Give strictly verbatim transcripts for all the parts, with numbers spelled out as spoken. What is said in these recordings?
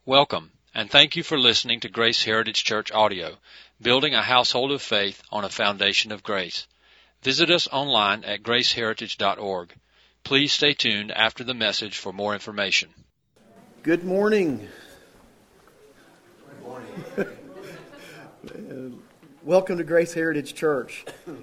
Welcome, and thank you for listening to Grace Heritage Church Audio, building a household of faith on a foundation of grace. Visit us online at grace heritage dot org. Please stay tuned after the message for more information. Good morning. Good morning. Welcome to Grace Heritage Church.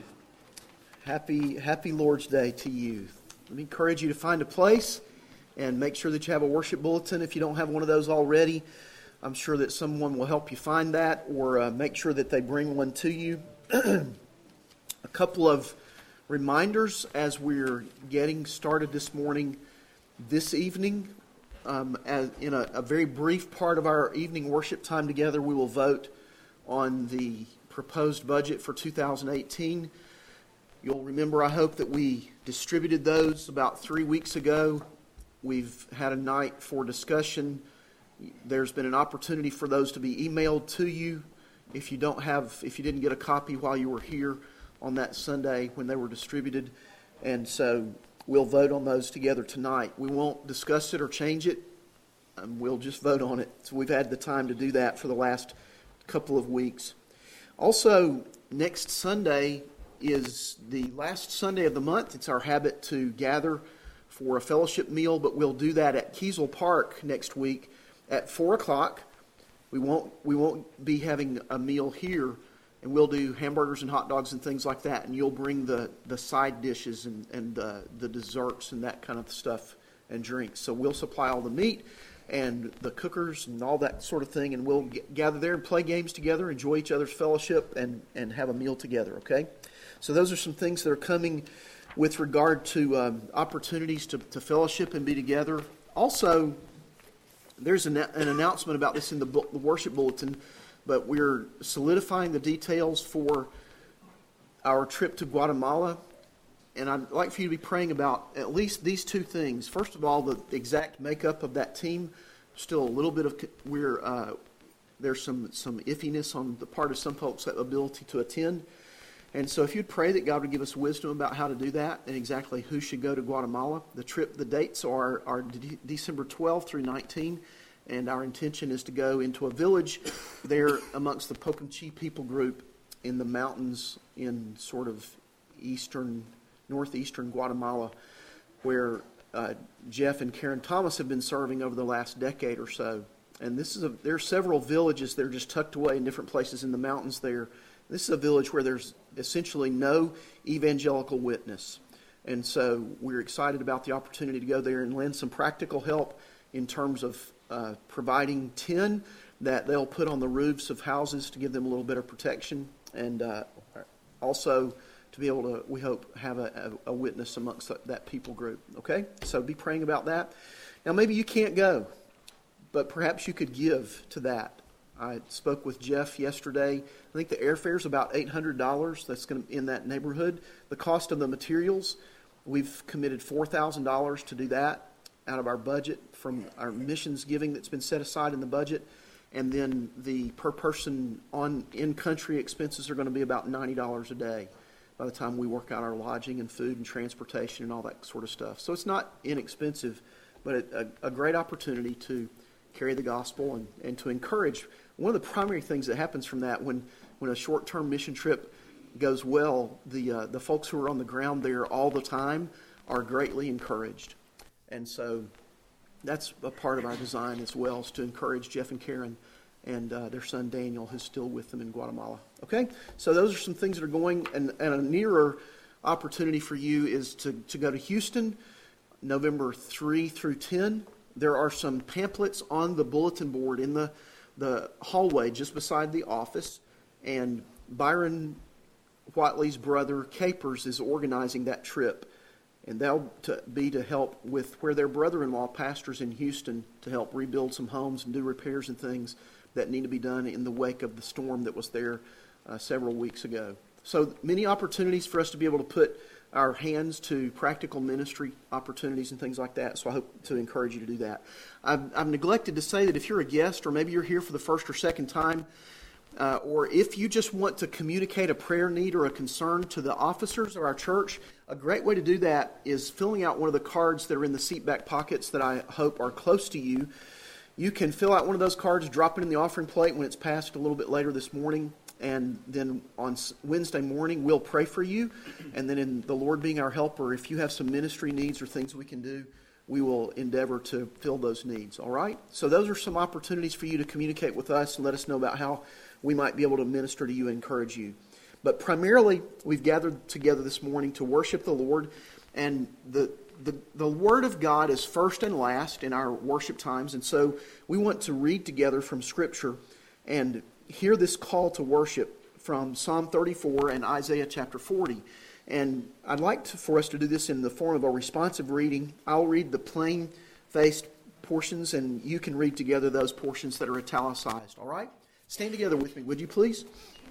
Happy, happy Lord's Day to you. Let me encourage you to find a place and make sure that you have a worship bulletin. If you don't have one of those already, I'm sure that someone will help you find that, or uh, make sure that they bring one to you. A couple of reminders as we're getting started this morning. This evening, um, as in a, a very brief part of our evening worship time together, we will vote on the proposed budget for two thousand eighteen. You'll remember, I hope, that we distributed those about three weeks ago. We've had a night for discussion. There's been an opportunity for those to be emailed to you if you don't have, if you didn't get a copy while you were here on that Sunday when they were distributed. And so we'll vote on those together tonight. We won't discuss it or change it. Um, we'll just vote on it. So we've had the time to do that for the last couple of weeks. Also, next Sunday is the last Sunday of the month. It's our habit to gather for a fellowship meal, but we'll do that at Kiesel Park next week at four o'clock. We won't we won't be having a meal here, and we'll do hamburgers and hot dogs and things like that, and you'll bring the, the side dishes and, and uh, the desserts and that kind of stuff and drinks. So we'll supply all the meat and the cookers and all that sort of thing, and we'll get, gather there and play games together, enjoy each other's fellowship, and, and have a meal together, okay? So those are some things that are coming with regard to um, opportunities to, to fellowship and be together. Also, there's an, an announcement about this in the, bu- the worship bulletin, but we're solidifying the details for our trip to Guatemala. And I'd like for you to be praying about at least these two things. First of all, the exact makeup of that team. Still a little bit of, we're, uh, there's some, some iffiness on the part of some folks' ability to attend. And so if you'd pray that God would give us wisdom about how to do that and exactly who should go to Guatemala. The trip, the dates are, are de- December twelfth through nineteenth, and our intention is to go into a village there amongst the Popocatépetl people group in the mountains in sort of eastern, northeastern Guatemala, where uh, Jeff and Karen Thomas have been serving over the last decade or so. And this is a, there are several villages that are just tucked away in different places in the mountains there. This is a village where there's essentially no evangelical witness. And so we're excited about the opportunity to go there and lend some practical help in terms of uh, providing tin that they'll put on the roofs of houses to give them a little bit of protection. And uh, also to be able to, we hope, have a, a, a witness amongst that, that people group. Okay? So be praying about that. Now maybe you can't go, but perhaps you could give to that. I spoke with Jeff yesterday. I think the airfare is about eight hundred dollars. That's going to in that neighborhood. The cost of the materials, we've committed four thousand dollars to do that out of our budget from our missions giving that's been set aside in the budget. And then the per person on in-country expenses are going to be about ninety dollars a day by the time we work out our lodging and food and transportation and all that sort of stuff. So it's not inexpensive, but a, a great opportunity to carry the gospel and, and to encourage. One of the primary things that happens from that when, when a short-term mission trip goes well, the uh, the folks who are on the ground there all the time are greatly encouraged. And so that's a part of our design as well, is to encourage Jeff and Karen and uh, their son Daniel, who's still with them in Guatemala. Okay? So those are some things that are going, and, and a nearer opportunity for you is to, to go to Houston, November third through tenth. There are some pamphlets on the bulletin board in the the hallway just beside the office, and Byron Whiteley's brother Capers is organizing that trip, and they'll to be to help with where their brother-in-law pastors in Houston to help rebuild some homes and do repairs and things that need to be done in the wake of the storm that was there uh, several weeks ago. So many opportunities for us to be able to put our hands to practical ministry opportunities and things like that. So I hope to encourage you to do that. I've, I've neglected to say that if you're a guest, or maybe you're here for the first or second time, uh, or if you just want to communicate a prayer need or a concern to the officers of our church, a great way to do that is filling out one of the cards that are in the seat back pockets that I hope are close to you. you can fill out one of those cards, drop it in the offering plate when it's passed a little bit later this morning, and then on Wednesday morning we'll pray for you. And then in the Lord being our helper, if you have some ministry needs or things we can do, we will endeavor to fill those needs. All right? So those are some opportunities for you to communicate with us and let us know about how we might be able to minister to you and encourage you. But primarily, we've gathered together this morning to worship the Lord, and the The, the Word of God is first and last in our worship times, and so we want to read together from Scripture and hear this call to worship from Psalm thirty-four and Isaiah chapter forty. And I'd like to, for us to do this in the form of a responsive reading. I'll read the plain-faced portions, and you can read together those portions that are italicized. All right? Stand together with me, would you please?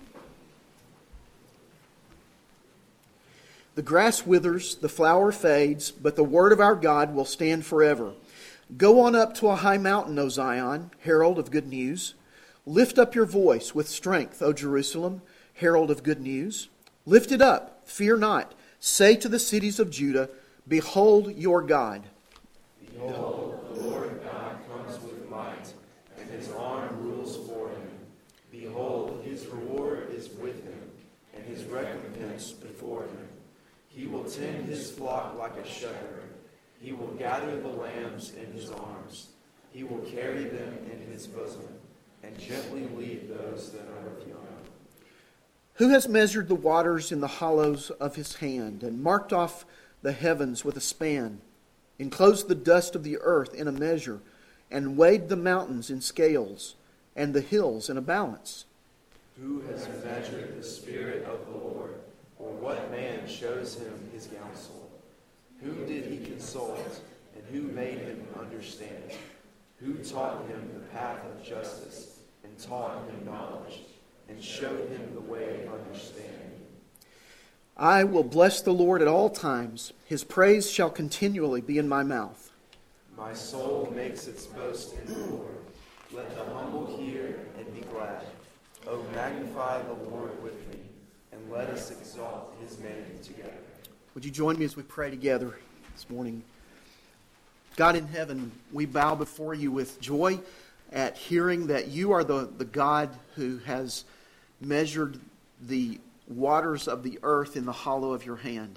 The grass withers, the flower fades, but the word of our God will stand forever. Go on up to a high mountain, O Zion, herald of good news. Lift up your voice with strength, O Jerusalem, herald of good news. Lift it up, fear not. Say to the cities of Judah, behold your God. Behold, the Lord God comes with might, and his arm rules for him. Behold, his reward is with him, and his recompense before him. He will tend his flock like a shepherd. He will gather the lambs in his arms. He will carry them in his bosom, and gently lead those that are of young. Who has measured the waters in the hollows of his hand, and marked off the heavens with a span, enclosed the dust of the earth in a measure, and weighed the mountains in scales, and the hills in a balance? Who has measured the Spirit of the Lord? Or what man shows him his counsel? Whom did he consult, and who made him understand? Who taught him the path of justice, and taught him knowledge, and showed him the way of understanding? I will bless the Lord at all times. His praise shall continually be in my mouth. My soul makes its boast in the Lord. Let the humble hear and be glad. O magnify the Lord with me, and let us exalt his name together. Would you join me as we pray together this morning? God in heaven, we bow before you with joy at hearing that you are the, the God who has measured the waters of the earth in the hollow of your hand.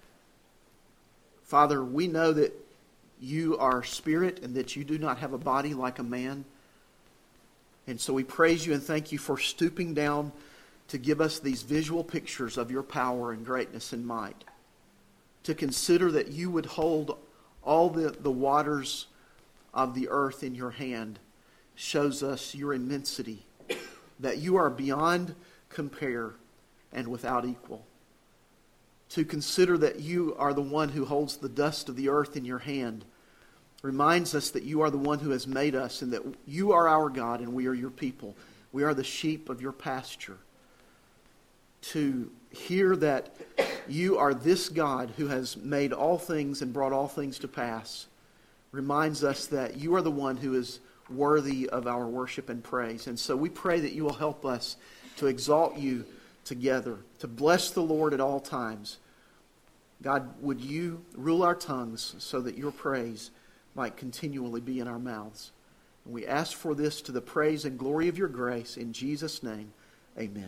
Father, we know that you are spirit and that you do not have a body like a man. And so we praise you and thank you for stooping down to give us these visual pictures of your power and greatness and might. To consider that you would hold all the, the waters of the earth in your hand shows us your immensity, that you are beyond compare and without equal. To consider that you are the one who holds the dust of the earth in your hand reminds us that you are the one who has made us and that you are our God and we are your people. We are the sheep of your pasture. To hear that you are this God who has made all things and brought all things to pass reminds us that you are the one who is worthy of our worship and praise. And so we pray that you will help us to exalt you together, to bless the Lord at all times. God, would you rule our tongues so that your praise might continually be in our mouths. And we ask for this to the praise and glory of your grace. In Jesus' name, amen.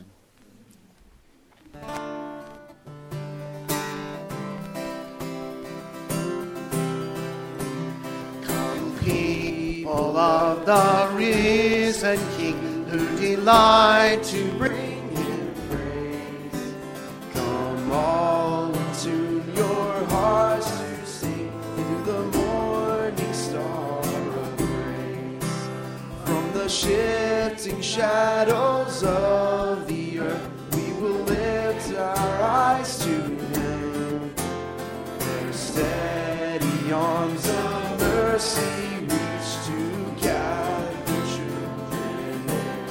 Come, people of the risen King, who delight to bring him praise. Come all into your hearts to sing to the morning star of grace. From the shifting shadows of the earth, we will lift our eyes to him. Their steady arms of mercy reach to gather children.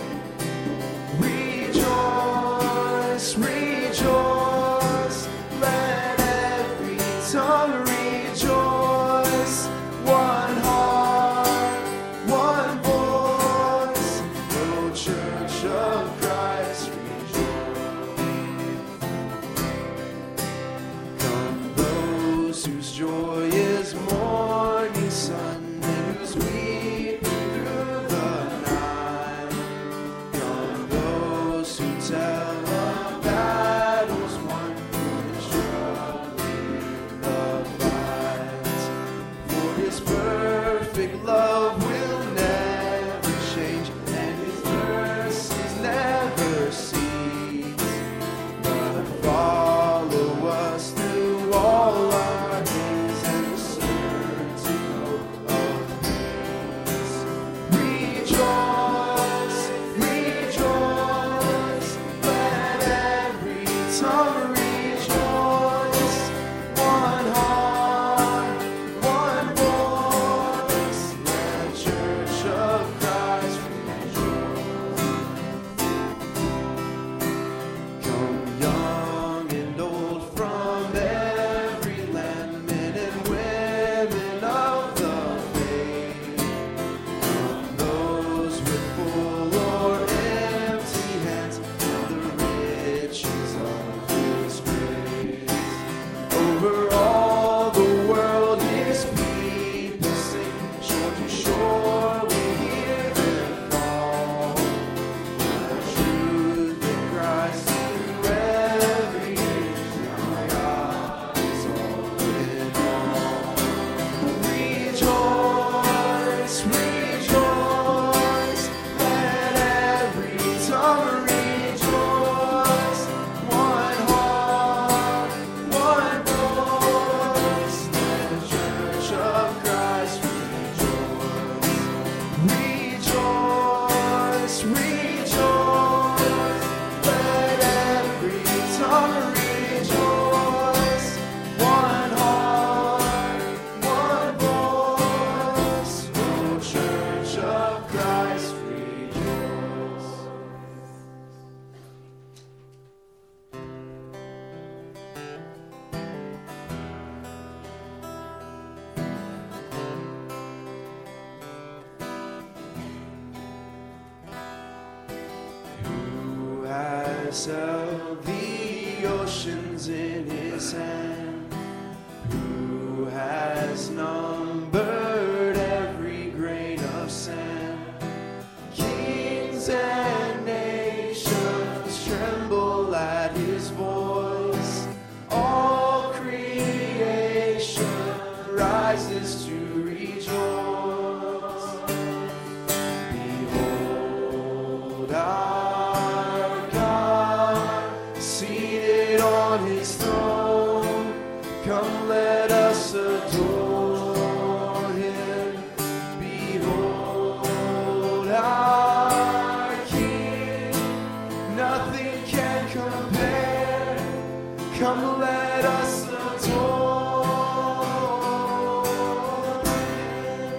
Rejoice, rejoice, let every tongue rejoice. One heart, one voice, O Church of Christ, rejoice. Come those whose joy is more rejoice. Let every tongue rejoice. One heart, one voice. Oh, Church of Christ, rejoice. Who has held the oceans in his hand? Who has numbered every grain of sand? Kings and nations tremble at his voice. All creation rises to rejoice. Behold our God, seated on his throne. Come, let us adore him. Behold our King, nothing can compare. Come, let us adore him.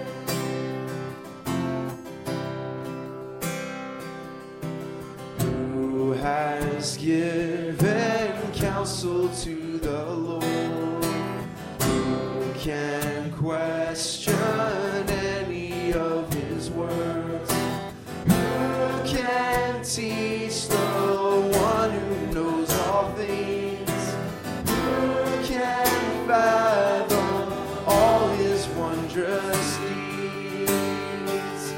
Who has given counsel to the Lord? Who can question any of his words? Who can teach the one who knows all things? Who can fathom all his wondrous deeds?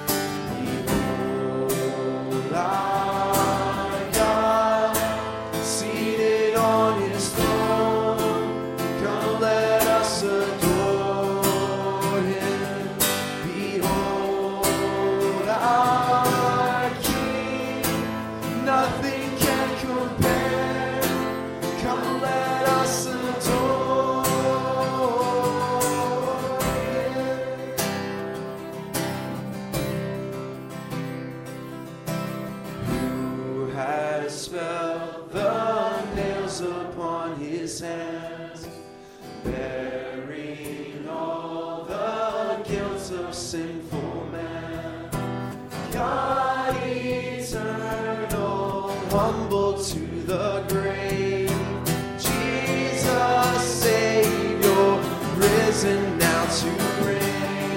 Behold our God, seated on his throne. Come, let us adore him. Behold our King, nothing can compare. Come, let us adore him. Who has felt the nails upon his hands, bearing all the guilt of sinful man? God eternal, humble to the grave. Jesus, Savior, risen now to reign.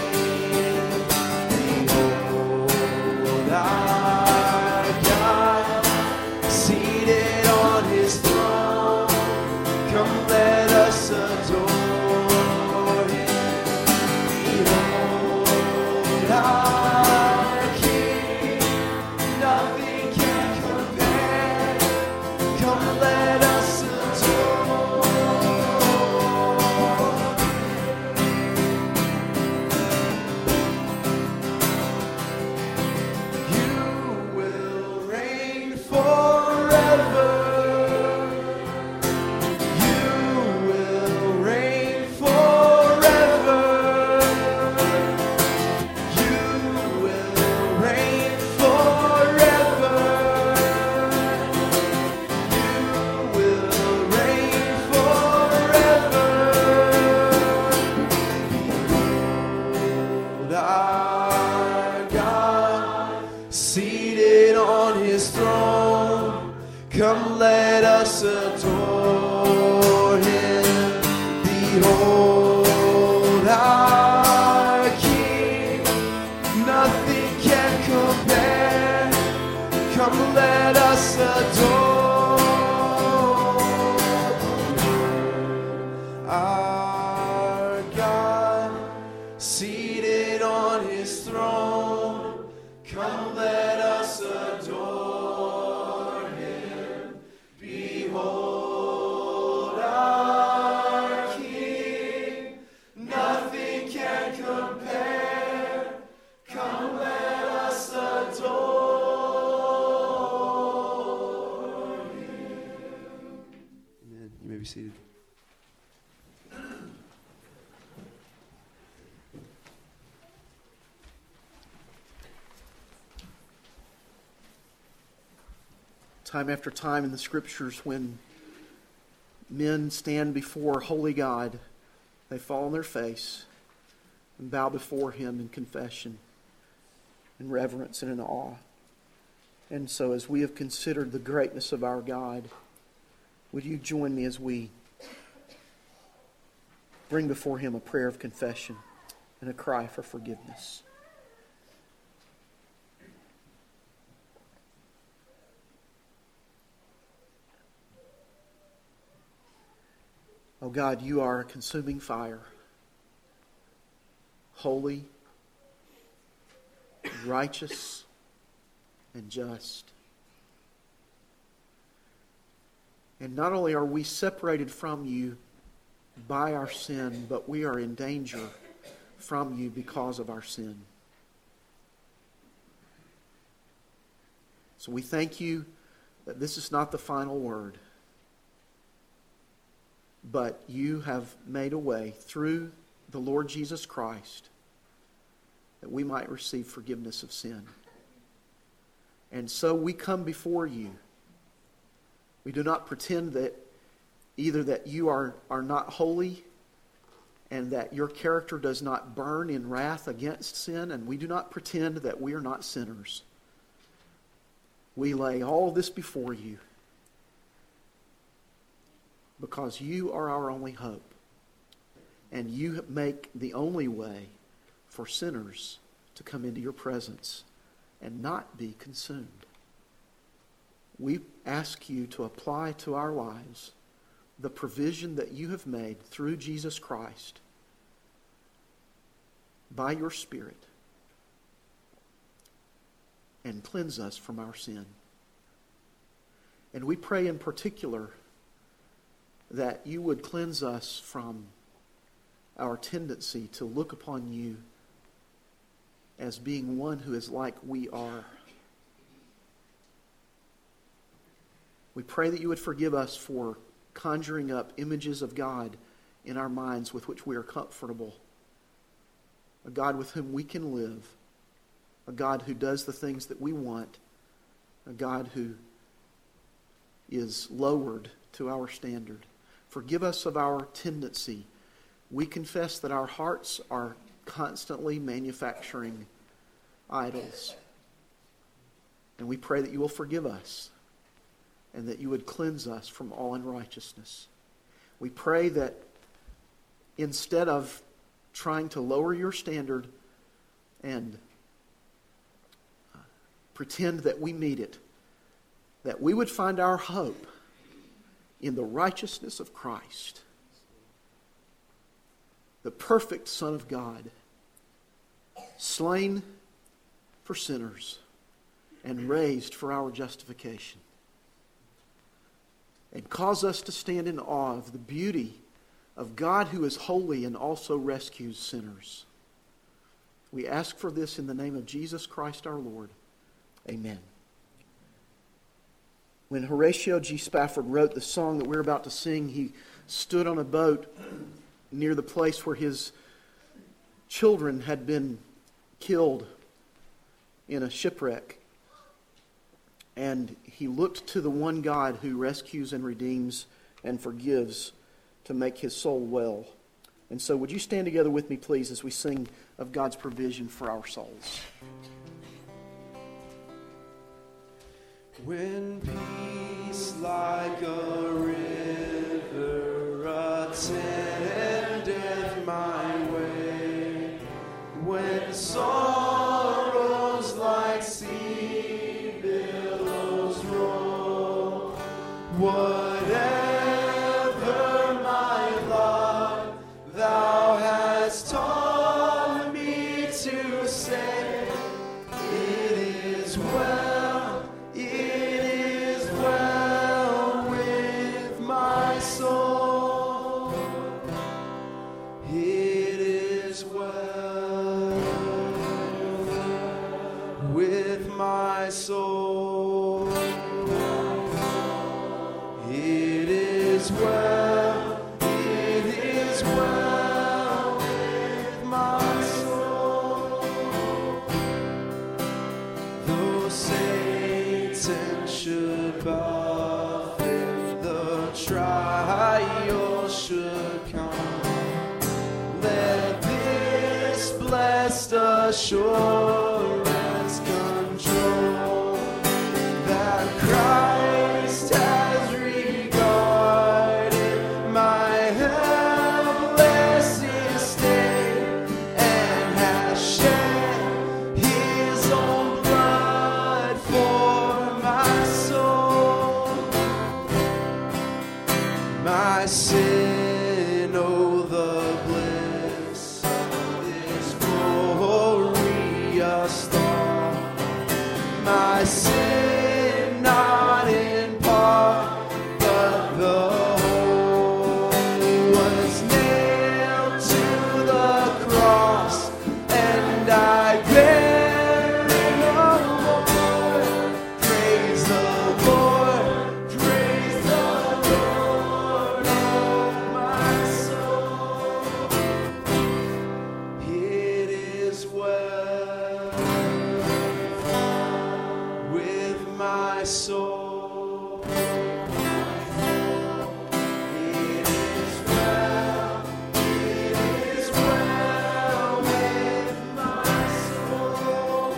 Behold our God, seated on his throne. Come, let us adore him. Behold our King, nothing can compare. Come, let us adore him. You will reign forever. You will reign forever. You will reign forever. You will reign forever. Behold our God, seated on his throne. Come, let us adore him. Behold our King, nothing can compare. Come, let us adore our God, seated on his throne. Come, let us adore him. Behold our King, nothing can compare. Come, let us adore him. Amen. You may be seated. Time after time in the Scriptures, when men stand before holy God, they fall on their face and bow before Him in confession, in reverence and in awe. And so as we have considered the greatness of our God, would you join me as we bring before Him a prayer of confession and a cry for forgiveness. Oh God, you are a consuming fire, holy, righteous, and just. And not only are we separated from you by our sin, but we are in danger from you because of our sin. So we thank you that this is not the final word, but you have made a way through the Lord Jesus Christ that we might receive forgiveness of sin. And so we come before you. We do not pretend that either that you are, are not holy and that your character does not burn in wrath against sin, and we do not pretend that we are not sinners. We lay all of this before you because you are our only hope, and you make the only way for sinners to come into your presence and not be consumed. We ask you to apply to our lives the provision that you have made through Jesus Christ by your Spirit, and cleanse us from our sin. And we pray in particular that you would cleanse us from our tendency to look upon you as being one who is like we are. We pray that you would forgive us for conjuring up images of God in our minds with which we are comfortable. A God with whom we can live. A God who does the things that we want. A God who is lowered to our standard. Forgive us of our tendency. We confess that our hearts are constantly manufacturing idols. And we pray that you will forgive us and that you would cleanse us from all unrighteousness. We pray that instead of trying to lower your standard and uh, pretend that we meet it, that we would find our hope in the righteousness of Christ, the perfect Son of God, slain for sinners and raised for our justification. And cause us to stand in awe of the beauty of God who is holy and also rescues sinners. We ask for this in the name of Jesus Christ our Lord. Amen. When Horatio G. Spafford wrote the song that we're about to sing, he stood on a boat near the place where his children had been killed in a shipwreck. And he looked to the one God who rescues and redeems and forgives to make his soul well. And so would you stand together with me, please, as we sing of God's provision for our souls. When peace like a river attendeth my way, when sorrows like sea billows roll, whatever my lot thou hast taught me to say, it is well, it is well with my soul. It is well with my soul. It is well, it is well with my soul. Though Satan should above, if the trial should come, let this blessed assurance control that Christ has regarded my helpless estate and has shed his own blood for my soul. My sin, oh, the bliss of this glorious thought. My sin, not in part, but the whole, was nailed to the cross, and I bear no more. Praise the Lord, praise the Lord, oh my soul. It is well with my soul. It is well, it is well with my soul.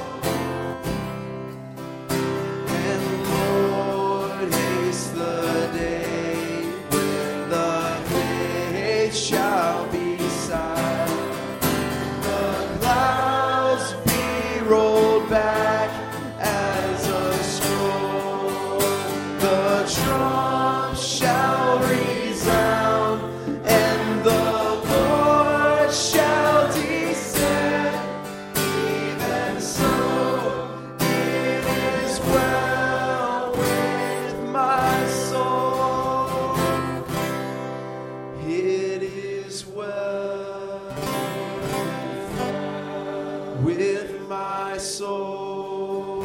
And Lord, haste the day when the faith shall be silent, the clouds be rolled back as a scroll, the trump shall resound, and the Lord shall descend. Even so, it is well with my soul. It is well with my soul.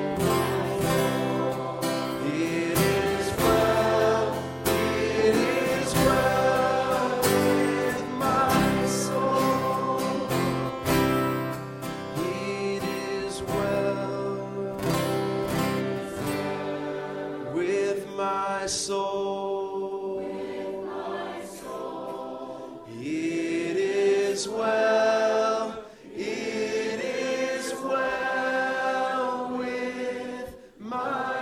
It is well, it is well with my soul. It is well with my soul. It is well, it is well with my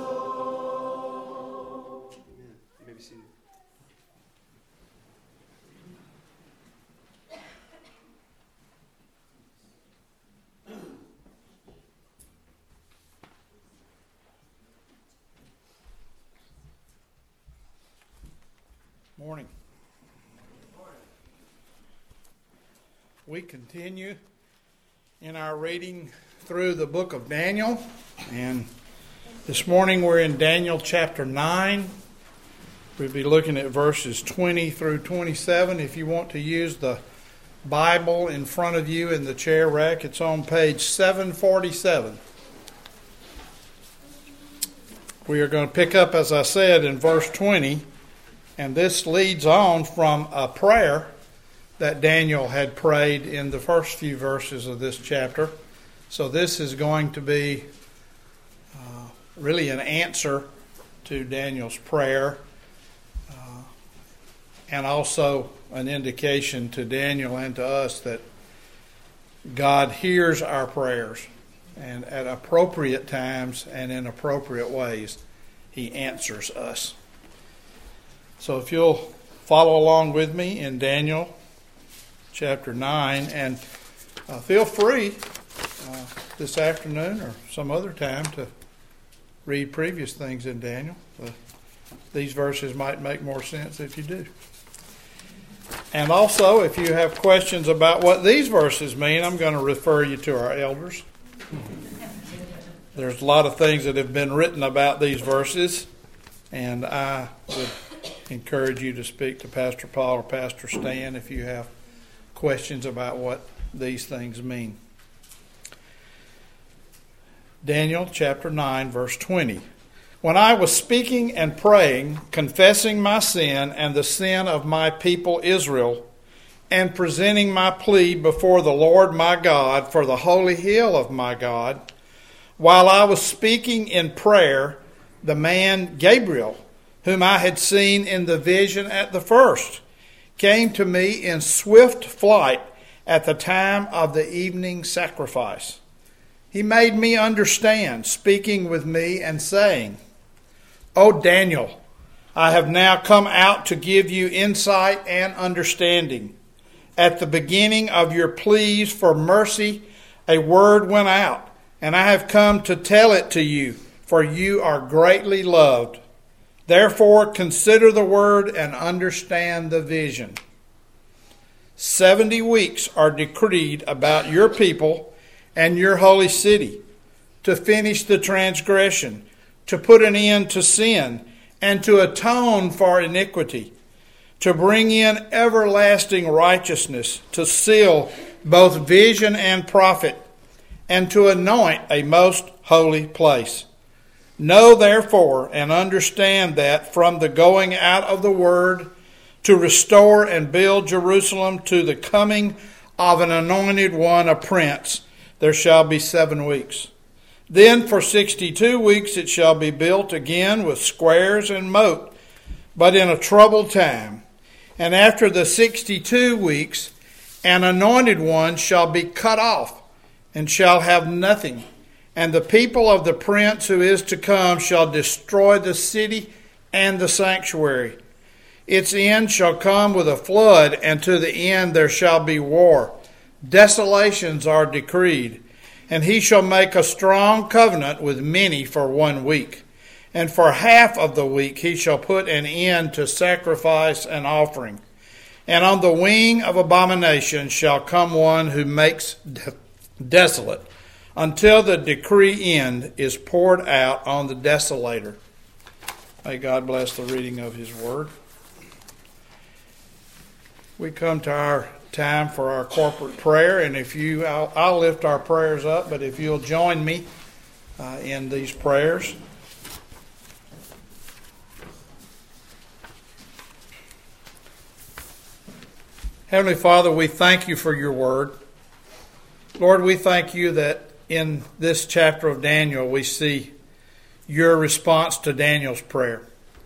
soul. Amen. You may be seated. Morning. We continue in our reading through the book of Daniel, and this morning we're in Daniel chapter nine. We'll be looking at verses twenty through twenty-seven. If you want to use the Bible in front of you in the chair rack, it's on page seven forty-seven. We are going to pick up, as I said, in verse twenty, and this leads on from a prayer that Daniel had prayed in the first few verses of this chapter. So this is going to be uh, really an answer to Daniel's prayer, uh, and also an indication to Daniel and to us that God hears our prayers, and at appropriate times and in appropriate ways, He answers us. So if you'll follow along with me in Daniel chapter nine, and uh, feel free uh, this afternoon or some other time to read previous things in Daniel. Uh, these verses might make more sense if you do. And also, if you have questions about what these verses mean, I'm going to refer you to our elders. There's a lot of things that have been written about these verses, and I would encourage you to speak to Pastor Paul or Pastor Stan if you have questions about what these things mean. Daniel chapter nine, verse twenty. When I was speaking and praying, confessing my sin and the sin of my people Israel, and presenting my plea before the Lord my God for the holy hill of my God, while I was speaking in prayer, the man Gabriel, whom I had seen in the vision at the first, came to me in swift flight at the time of the evening sacrifice. He made me understand, speaking with me and saying, O Daniel, I have now come out to give you insight and understanding. At the beginning of your pleas for mercy, a word went out, and I have come to tell it to you, for you are greatly loved. Therefore, consider the word and understand the vision. Seventy weeks are decreed about your people and your holy city, to finish the transgression, to put an end to sin, and to atone for iniquity, to bring in everlasting righteousness, to seal both vision and prophet, and to anoint a most holy place. Know therefore and understand that from the going out of the word to restore and build Jerusalem to the coming of an anointed one, a prince, there shall be seven weeks. Then for sixty-two weeks it shall be built again with squares and moat, but in a troubled time. And after the sixty-two weeks, an anointed one shall be cut off, and shall have nothing. And the people of the prince who is to come shall destroy the city and the sanctuary. Its end shall come with a flood, and to the end there shall be war. Desolations are decreed. And he shall make a strong covenant with many for one week. And for half of the week he shall put an end to sacrifice and offering. And on the wing of abomination shall come one who makes de- desolate, until the decree end is poured out on the desolator. May God bless the reading of his word. We come to our time for our corporate prayer, and if you, I'll, I'll lift our prayers up, but if you'll join me uh, in these prayers. Heavenly Father, we thank you for your word. Lord, we thank you that in this chapter of Daniel we see your response to Daniel's prayer.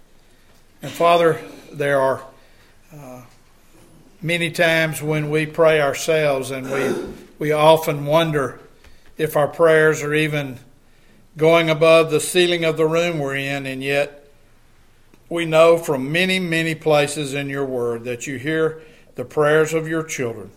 And Father, there are uh, many times when we pray ourselves, and we we often wonder if our prayers are even going above the ceiling of the room we're in, and yet we know from many, many places in your word that you hear the prayers of your children,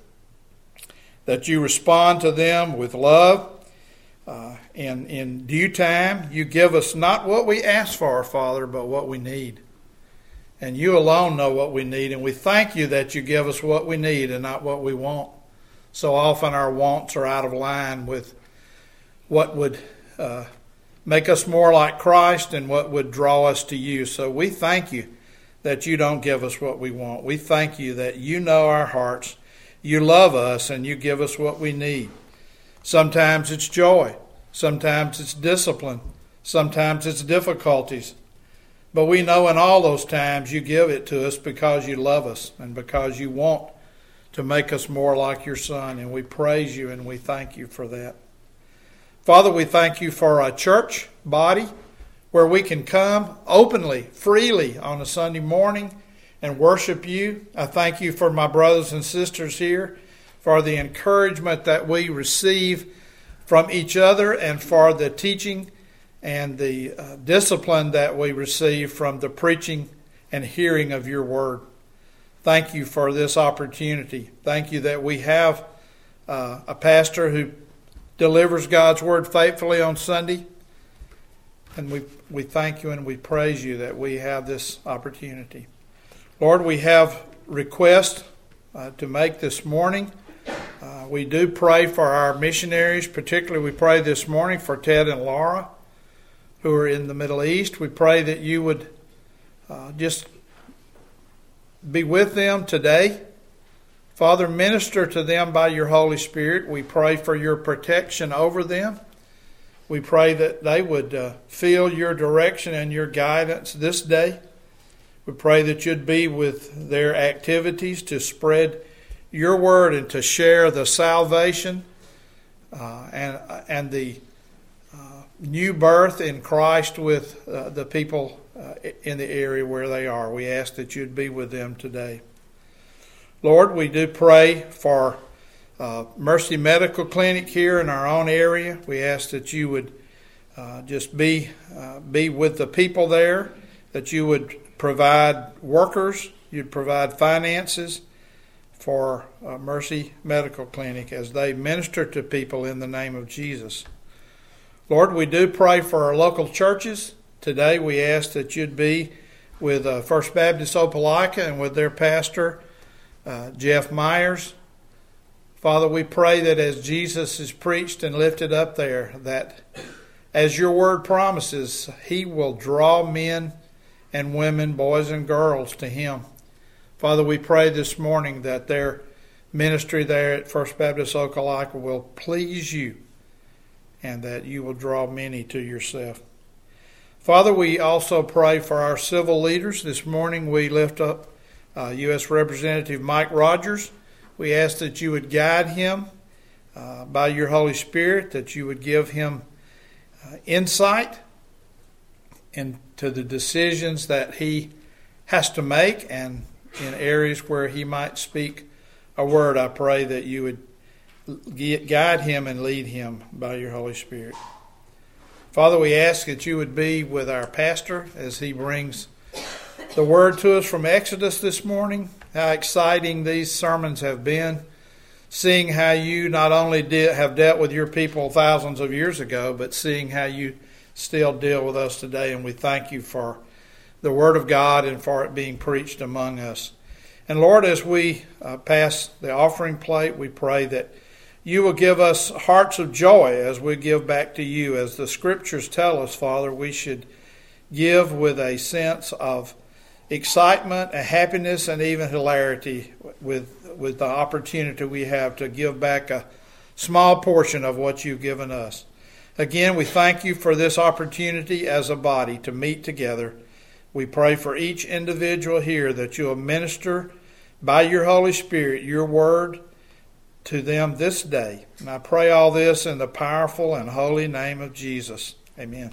that you respond to them with love, uh, and in due time you give us not what we ask for, Father, but what we need. And you alone know what we need, and we thank you that you give us what we need and not what we want. So often our wants are out of line with what would uh, make us more like Christ and what would draw us to you. So we thank you that you don't give us what we want. We thank you that you know our hearts, you love us, and you give us what we need. Sometimes it's joy, sometimes it's discipline, sometimes it's difficulties. But we know in all those times you give it to us because you love us and because you want to make us more like your Son. And we praise you and we thank you for that. Father, we thank you for a church body where we can come openly, freely on a Sunday morning and worship you. I thank you for my brothers and sisters here, for the encouragement that we receive from each other, and for the teaching and the uh, discipline that we receive from the preaching and hearing of your word. Thank you for this opportunity. Thank you that we have uh, a pastor who delivers God's word faithfully on Sunday. And we, we thank you and we praise you that we have this opportunity. Lord, we have requests uh, to make this morning. Uh, we do pray for our missionaries. Particularly we pray this morning for Ted and Laura, who are in the Middle East. We pray that you would uh, just be with them today. Father, minister to them by your Holy Spirit. We pray for your protection over them. We pray that they would uh, feel your direction and your guidance this day. We pray that you'd be with their activities to spread your word and to share the salvation uh, and, and the new birth in Christ with uh, the people uh, in the area where they are. We ask that you'd be with them today. Lord, we do pray for uh, Mercy Medical Clinic here in our own area. We ask that you would uh, just be uh, be with the people there, that you would provide workers, you'd provide finances for uh, Mercy Medical Clinic as they minister to people in the name of Jesus. Lord, we do pray for our local churches. Today we ask that you'd be with uh, First Baptist Opelika and with their pastor, uh, Jeff Myers. Father, we pray that as Jesus is preached and lifted up there, that as your word promises, he will draw men and women, boys and girls to him. Father, we pray this morning that their ministry there at First Baptist Opelika will please you and that you will draw many to yourself. Father, we also pray for our civil leaders. This morning we lift up uh, U S Representative Mike Rogers. We ask that you would guide him uh, by your Holy Spirit, that you would give him uh, insight into the decisions that he has to make, and in areas where he might speak a word, I pray that you would guide him and lead him by your Holy Spirit. Father, we ask that you would be with our pastor as he brings the word to us from Exodus this morning. How exciting these sermons have been, seeing how you not only did, have dealt with your people thousands of years ago, but seeing how you still deal with us today. And we thank you for the word of God and for it being preached among us. And Lord, as we uh, pass the offering plate, we pray that you will give us hearts of joy as we give back to you. As the scriptures tell us, Father, we should give with a sense of excitement, a happiness, and even hilarity with, with the opportunity we have to give back a small portion of what you've given us. Again, we thank you for this opportunity as a body to meet together. We pray for each individual here that you will minister by your Holy Spirit, your word, to them this day. And I pray all this in the powerful and holy name of Jesus. Amen.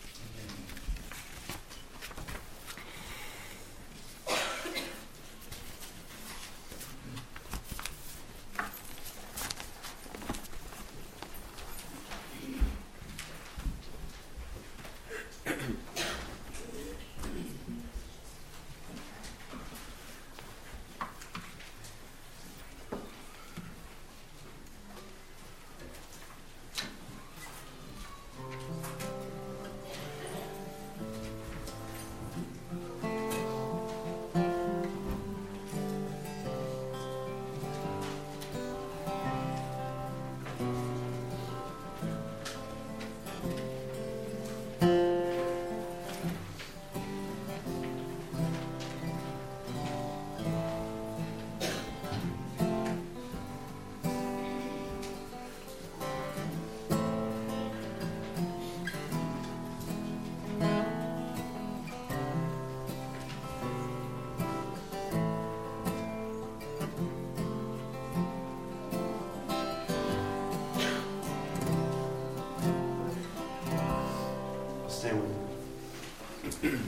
Stand with me.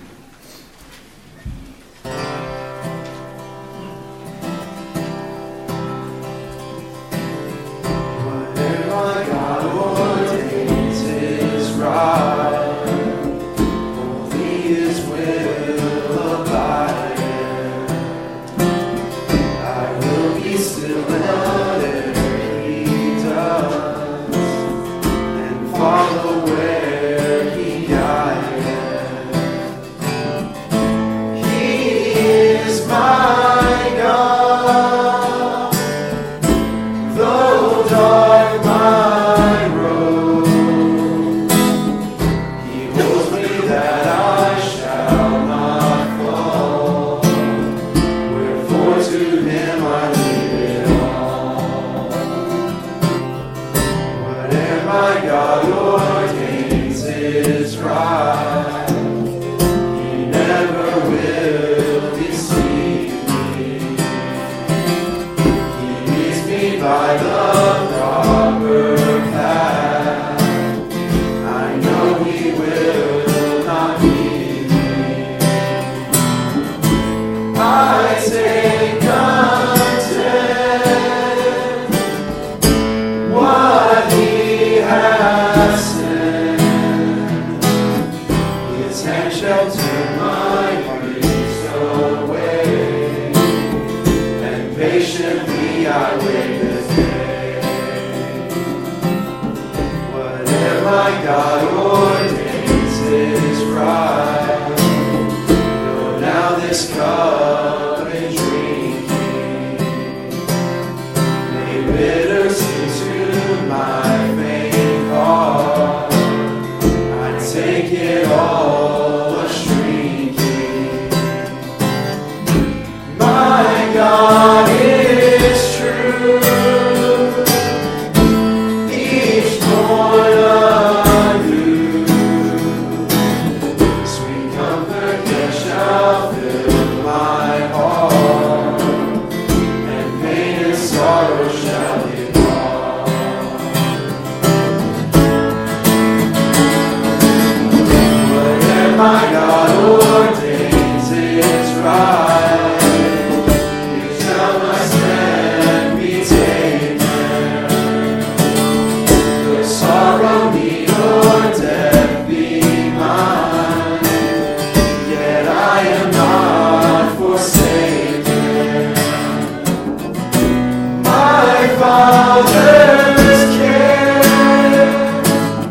Whatever God ordains is right, only His will abide. I will be still in whatever He does, and follow where He guides. My God, though dark my road, shelter my griefs away, and patiently I wait this day. Whatever my God ordains is right, though now this cup is drinking may bitter seem to my faint heart. I take it all a shrinking. My God is true, each morn anew. Sweet comfort there shall fill my heart, and pain and sorrow shall depart. Whatever my God ordains is right, you shall my stand be taken. Though sorrow, need, or death be mine, yet I am not forsaken. My Father's care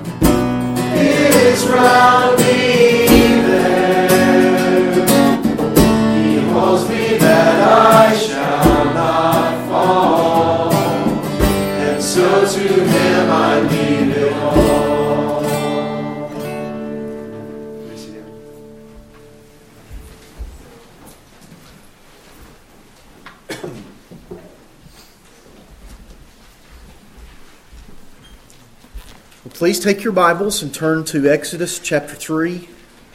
is round me there. He holds me that I shall not fall, and so to Him I leave it all. Well, please take your Bibles and turn to Exodus chapter three.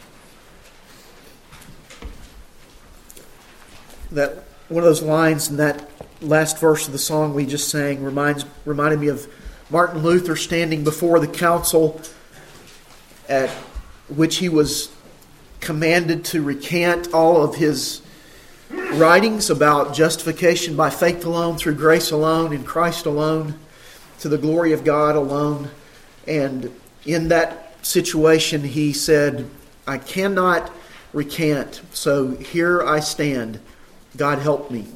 That one of those lines in that last verse of the song we just sang reminds reminded me of Martin Luther standing before the council at which he was commanded to recant all of his writings about justification by faith alone, through grace alone, in Christ alone, to the glory of God alone. And in that situation, he said, I cannot recant, so here I stand. God help me.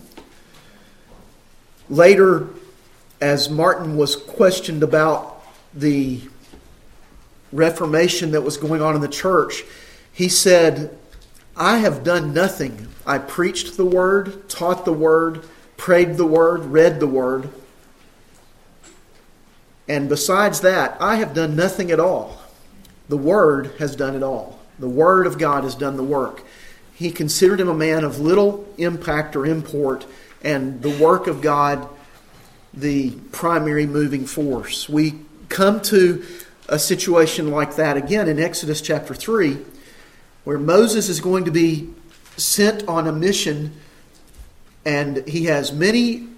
Later, as Martin was questioned about the Reformation that was going on in the church, he said, I have done nothing. I preached the Word, taught the Word, prayed the Word, read the Word. And besides that, I have done nothing at all. The Word has done it all. The Word of God has done the work. He considered him a man of little impact or import, and the work of God the primary moving force. We come to a situation like that again in Exodus chapter three, where Moses is going to be sent on a mission, and he has many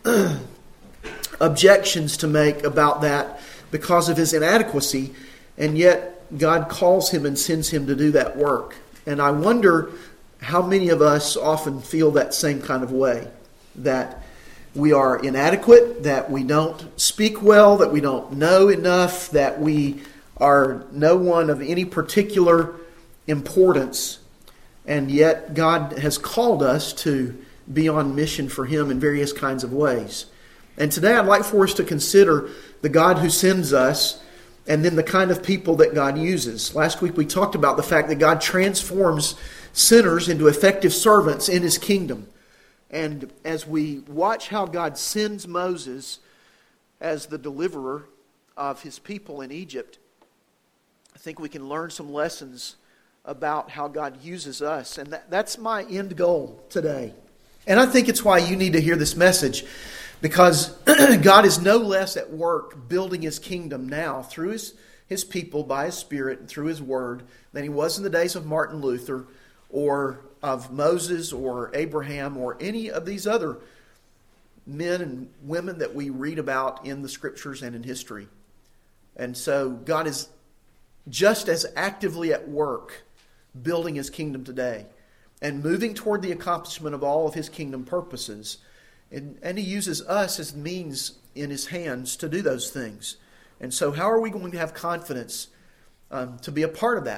objections to make about that because of his inadequacy, and yet God calls him and sends him to do that work. And I wonder how many of us often feel that same kind of way, that we are inadequate, that we don't speak well, that we don't know enough, that we are no one of any particular importance, and yet God has called us to be on mission for Him in various kinds of ways. And today I'd like for us to consider the God who sends us, and then the kind of people that God uses. Last week we talked about the fact that God transforms sinners into effective servants in His kingdom. And as we watch how God sends Moses as the deliverer of His people in Egypt, I think we can learn some lessons about how God uses us. And that, that's my end goal today. And I think it's why you need to hear this message, because God is no less at work building His kingdom now through His, His people by His Spirit and through His Word than He was in the days of Martin Luther or of Moses or Abraham or any of these other men and women that we read about in the Scriptures and in history. And so God is just as actively at work building His kingdom today and moving toward the accomplishment of all of His kingdom purposes. And, and He uses us as means in His hands to do those things. And so how are we going to have confidence um, to be a part of that?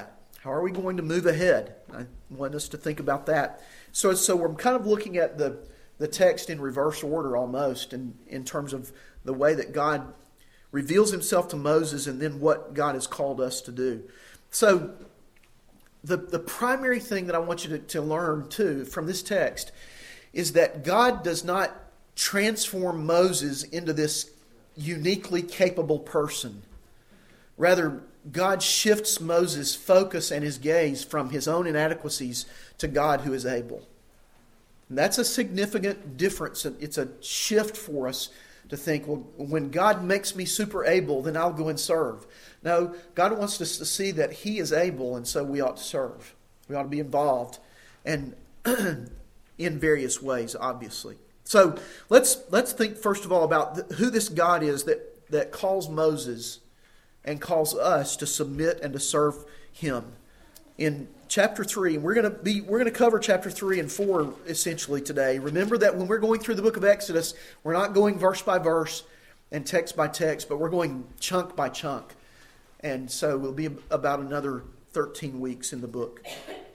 How are we going to move ahead? I want us to think about that. So, so we're kind of looking at the, the text in reverse order almost, in, in terms of the way that God reveals himself to Moses and then what God has called us to do. So the, the primary thing that I want you to, to learn too from this text is that God does not transform Moses into this uniquely capable person. Rather, God shifts Moses' focus and his gaze from his own inadequacies to God who is able. And that's a significant difference. It's a shift for us to think, well, when God makes me super able, then I'll go and serve. No, God wants us to see that he is able, and so we ought to serve. We ought to be involved, and in various ways, obviously. So let's let's think first of all about who this God is that, that calls Moses and calls us to submit and to serve him. In chapter three, we're going to be we're going to cover chapter three and four essentially today. Remember that when we're going through the book of Exodus, we're not going verse by verse and text by text, but we're going chunk by chunk. And so we'll be about another thirteen weeks in the book.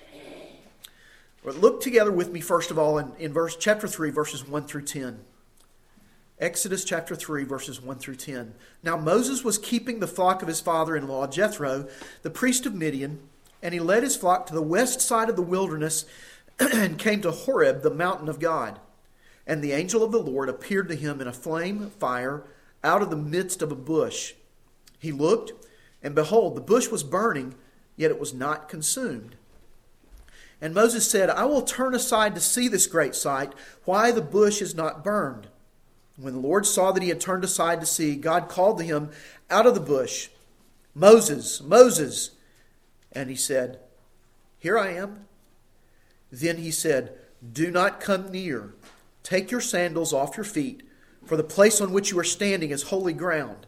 But look together with me first of all in, in verse chapter three, verses one through ten. Exodus chapter three, verses one through ten. Now Moses was keeping the flock of his father-in-law, Jethro, the priest of Midian, and he led his flock to the west side of the wilderness and came to Horeb, the mountain of God. And the angel of the Lord appeared to him in a flame of fire out of the midst of a bush. He looked, and behold, the bush was burning, yet it was not consumed. And Moses said, I will turn aside to see this great sight, why the bush is not burned. When the Lord saw that he had turned aside to see, God called to him out of the bush, Moses, Moses. And he said, Here I am. Then he said, Do not come near. Take your sandals off your feet, for the place on which you are standing is holy ground.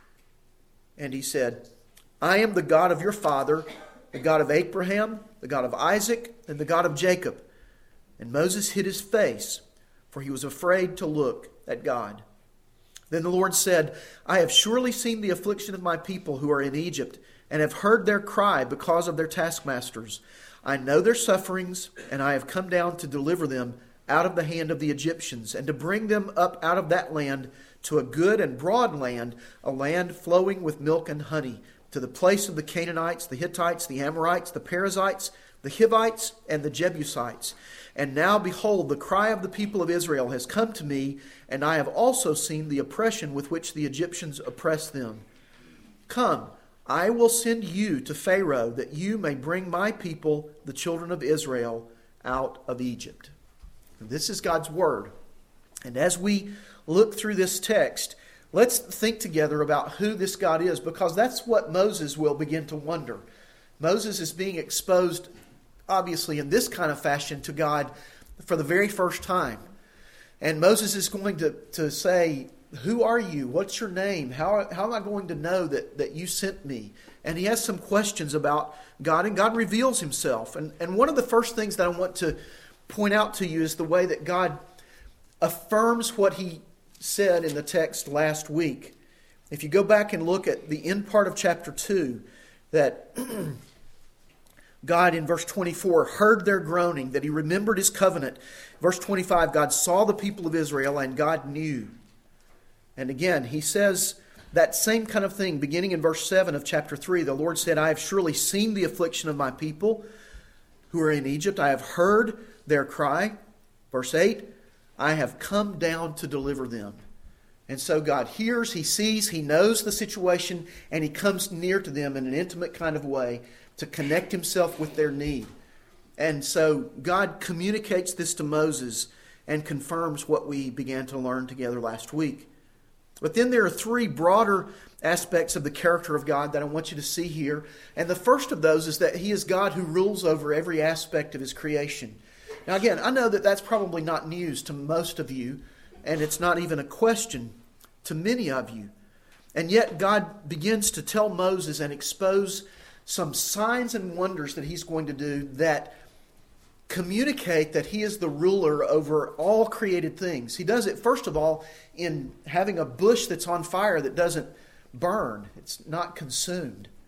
And he said, I am the God of your father, the God of Abraham, the God of Isaac, and the God of Jacob. And Moses hid his face, for he was afraid to look at God. Then the Lord said, I have surely seen the affliction of my people who are in Egypt, and have heard their cry because of their taskmasters. I know their sufferings, and I have come down to deliver them out of the hand of the Egyptians, and to bring them up out of that land to a good and broad land, a land flowing with milk and honey, to the place of the Canaanites, the Hittites, the Amorites, the Perizzites, the Hivites, and the Jebusites. And now, behold, the cry of the people of Israel has come to me, and I have also seen the oppression with which the Egyptians oppress them. Come, I will send you to Pharaoh, that you may bring my people, the children of Israel, out of Egypt. And this is God's word. And as we look through this text, let's think together about who this God is, because that's what Moses will begin to wonder. Moses is being exposed, obviously, in this kind of fashion to God for the very first time. And Moses is going to, to say, Who are you? What's your name? How, how am I going to know that, that you sent me? And he has some questions about God, and God reveals himself. And, and one of the first things that I want to point out to you is the way that God affirms what he said in the text last week. If you go back and look at the end part of chapter two, that God in verse twenty-four heard their groaning, that he remembered his covenant. Verse twenty-five, God saw the people of Israel and God knew. And again, he says that same kind of thing beginning in verse seven of chapter three. The Lord said, I have surely seen the affliction of my people who are in Egypt. I have heard their cry. Verse eight, I have come down to deliver them. And so God hears, he sees, he knows the situation, and he comes near to them in an intimate kind of way to connect himself with their need. And so God communicates this to Moses and confirms what we began to learn together last week. But then there are three broader aspects of the character of God that I want you to see here. And the first of those is that he is God who rules over every aspect of his creation. Now again, I know that that's probably not news to most of you, and it's not even a question to many of you. And yet God begins to tell Moses and expose some signs and wonders that he's going to do that communicate that he is the ruler over all created things. He does it, first of all, in having a bush that's on fire that doesn't burn. It's not consumed.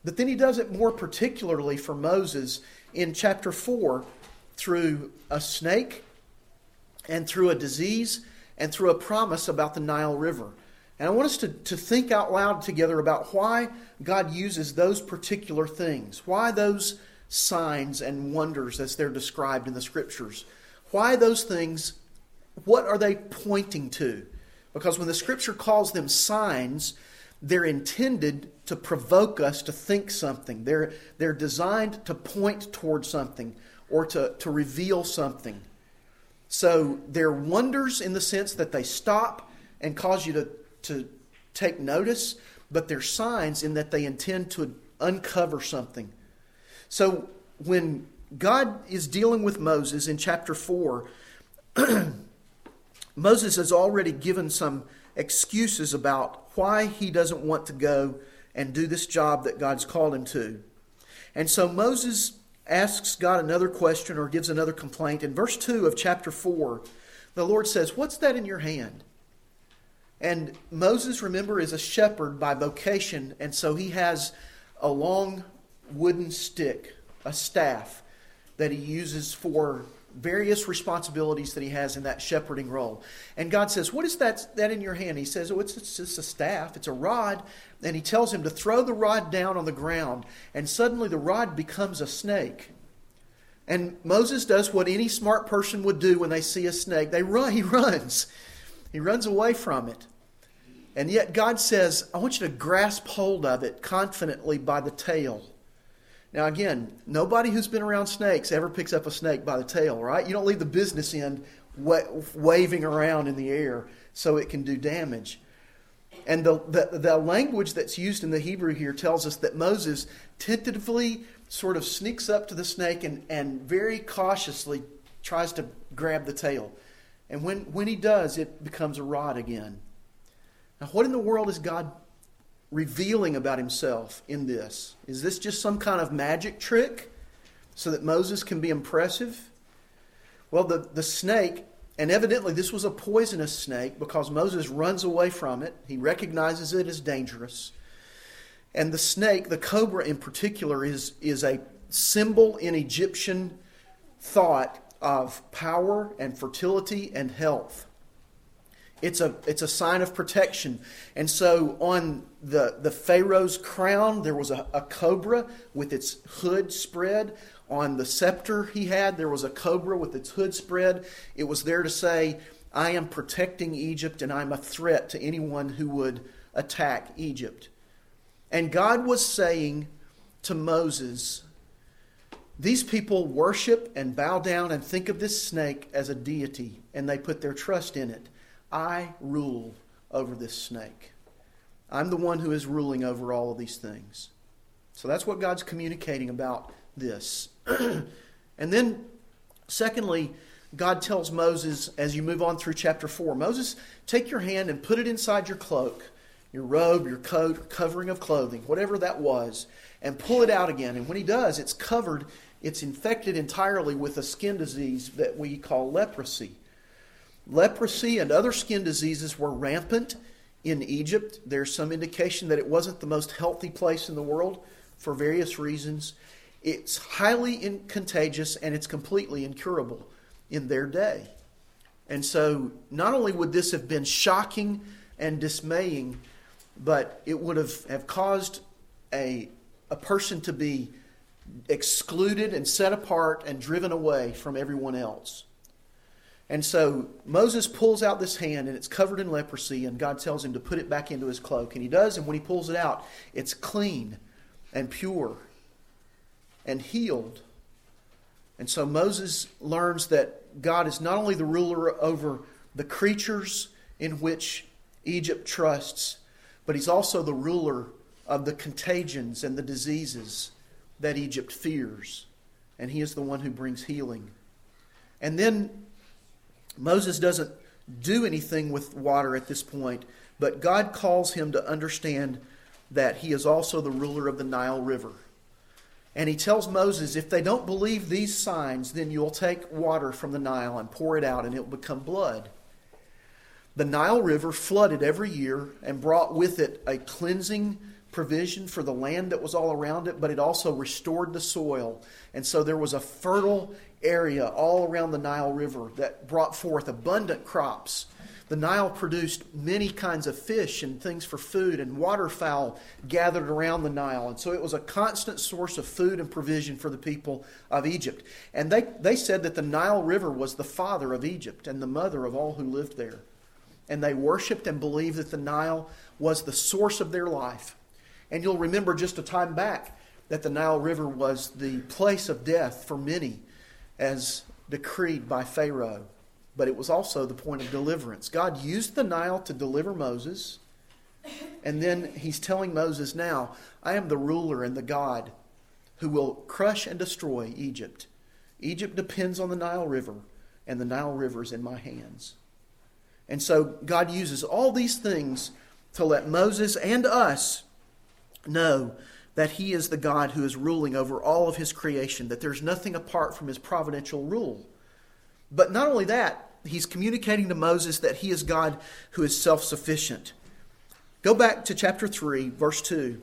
But then he does it more particularly for Moses in chapter four through a snake and through a disease and through a promise about the Nile River. And I want us to, to think out loud together about why God uses those particular things, why those signs and wonders as they're described in the Scriptures. Why those things, what are they pointing to? Because when the Scripture calls them signs, they're intended to provoke us to think something. They're, they're designed to point towards something or to, to reveal something. So they're wonders in the sense that they stop and cause you to, to take notice, but they're signs in that they intend to uncover something. So when God is dealing with Moses in chapter four, Moses has already given some excuses about why he doesn't want to go and do this job that God's called him to. And so Moses asks God another question or gives another complaint. In verse two of chapter four, the Lord says, "What's that in your hand?" And Moses, remember, is a shepherd by vocation, and so he has a long wooden stick, a staff, that he uses for various responsibilities that he has in that shepherding role. And God says, "What is that, that in your hand?" He says, "Oh, it's, it's just a staff. It's a rod." And he tells him to throw the rod down on the ground. And suddenly the rod becomes a snake. And Moses does what any smart person would do when they see a snake. They run. He runs. He runs away from it. And yet God says, "I want you to grasp hold of it confidently by the tail." Now again, nobody who's been around snakes ever picks up a snake by the tail, right? You don't leave the business end wa- waving around in the air so it can do damage. And the, the, the language that's used in the Hebrew here tells us that Moses tentatively sort of sneaks up to the snake and, and very cautiously tries to grab the tail. And when, when he does, it becomes a rod again. Now, what in the world is God revealing about himself in this? Is this just some kind of magic trick so that Moses can be impressive? Well, the, the snake, and evidently this was a poisonous snake because Moses runs away from it. He recognizes it as dangerous. And the snake, the cobra in particular, is, is a symbol in Egyptian thought of power and fertility and health. It's a it's a sign of protection. And so on the, the Pharaoh's crown, there was a, a cobra with its hood spread. On the scepter he had, there was a cobra with its hood spread. It was there to say, "I am protecting Egypt and I'm a threat to anyone who would attack Egypt." And God was saying to Moses, these people worship and bow down and think of this snake as a deity, and they put their trust in it. I rule over this snake. I'm the one who is ruling over all of these things. So that's what God's communicating about this. And then, secondly, God tells Moses, as you move on through chapter four, Moses, take your hand and put it inside your cloak, your robe, your coat, or covering of clothing, whatever that was, and pull it out again. And when he does, it's covered, it's infected entirely with a skin disease that we call leprosy. Leprosy and other skin diseases were rampant in Egypt. There's some indication that it wasn't the most healthy place in the world for various reasons. It's highly in- contagious and it's completely incurable in their day. And so not only would this have been shocking and dismaying, but it would have, have caused a, a person to be excluded and set apart and driven away from everyone else. And so Moses pulls out this hand and it's covered in leprosy, and God tells him to put it back into his cloak. And he does, and when he pulls it out, it's clean and pure and healed. And so Moses learns that God is not only the ruler over the creatures in which Egypt trusts, but he's also the ruler of the contagions and the diseases that Egypt fears. And he is the one who brings healing. And then Moses doesn't do anything with water at this point, but God calls him to understand that he is also the ruler of the Nile River. And he tells Moses, if they don't believe these signs, then you'll take water from the Nile and pour it out and it will become blood. The Nile River flooded every year and brought with it a cleansing provision for the land that was all around it, but it also restored the soil. And so there was a fertile area all around the Nile River that brought forth abundant crops. The Nile produced many kinds of fish and things for food, and waterfowl gathered around the Nile. And so it was a constant source of food and provision for the people of Egypt. And they, they said that the Nile River was the father of Egypt and the mother of all who lived there. And they worshipped and believed that the Nile was the source of their life. And you'll remember just a time back that the Nile River was the place of death for many as decreed by Pharaoh. But it was also the point of deliverance. God used the Nile to deliver Moses. And then he's telling Moses now, I am the ruler and the God who will crush and destroy Egypt. Egypt depends on the Nile River, and the Nile River is in my hands. And so God uses all these things to let Moses and us know that he is the God who is ruling over all of his creation, that there's nothing apart from his providential rule. But not only that, he's communicating to Moses that he is God who is self-sufficient. Go back to chapter three, verse two.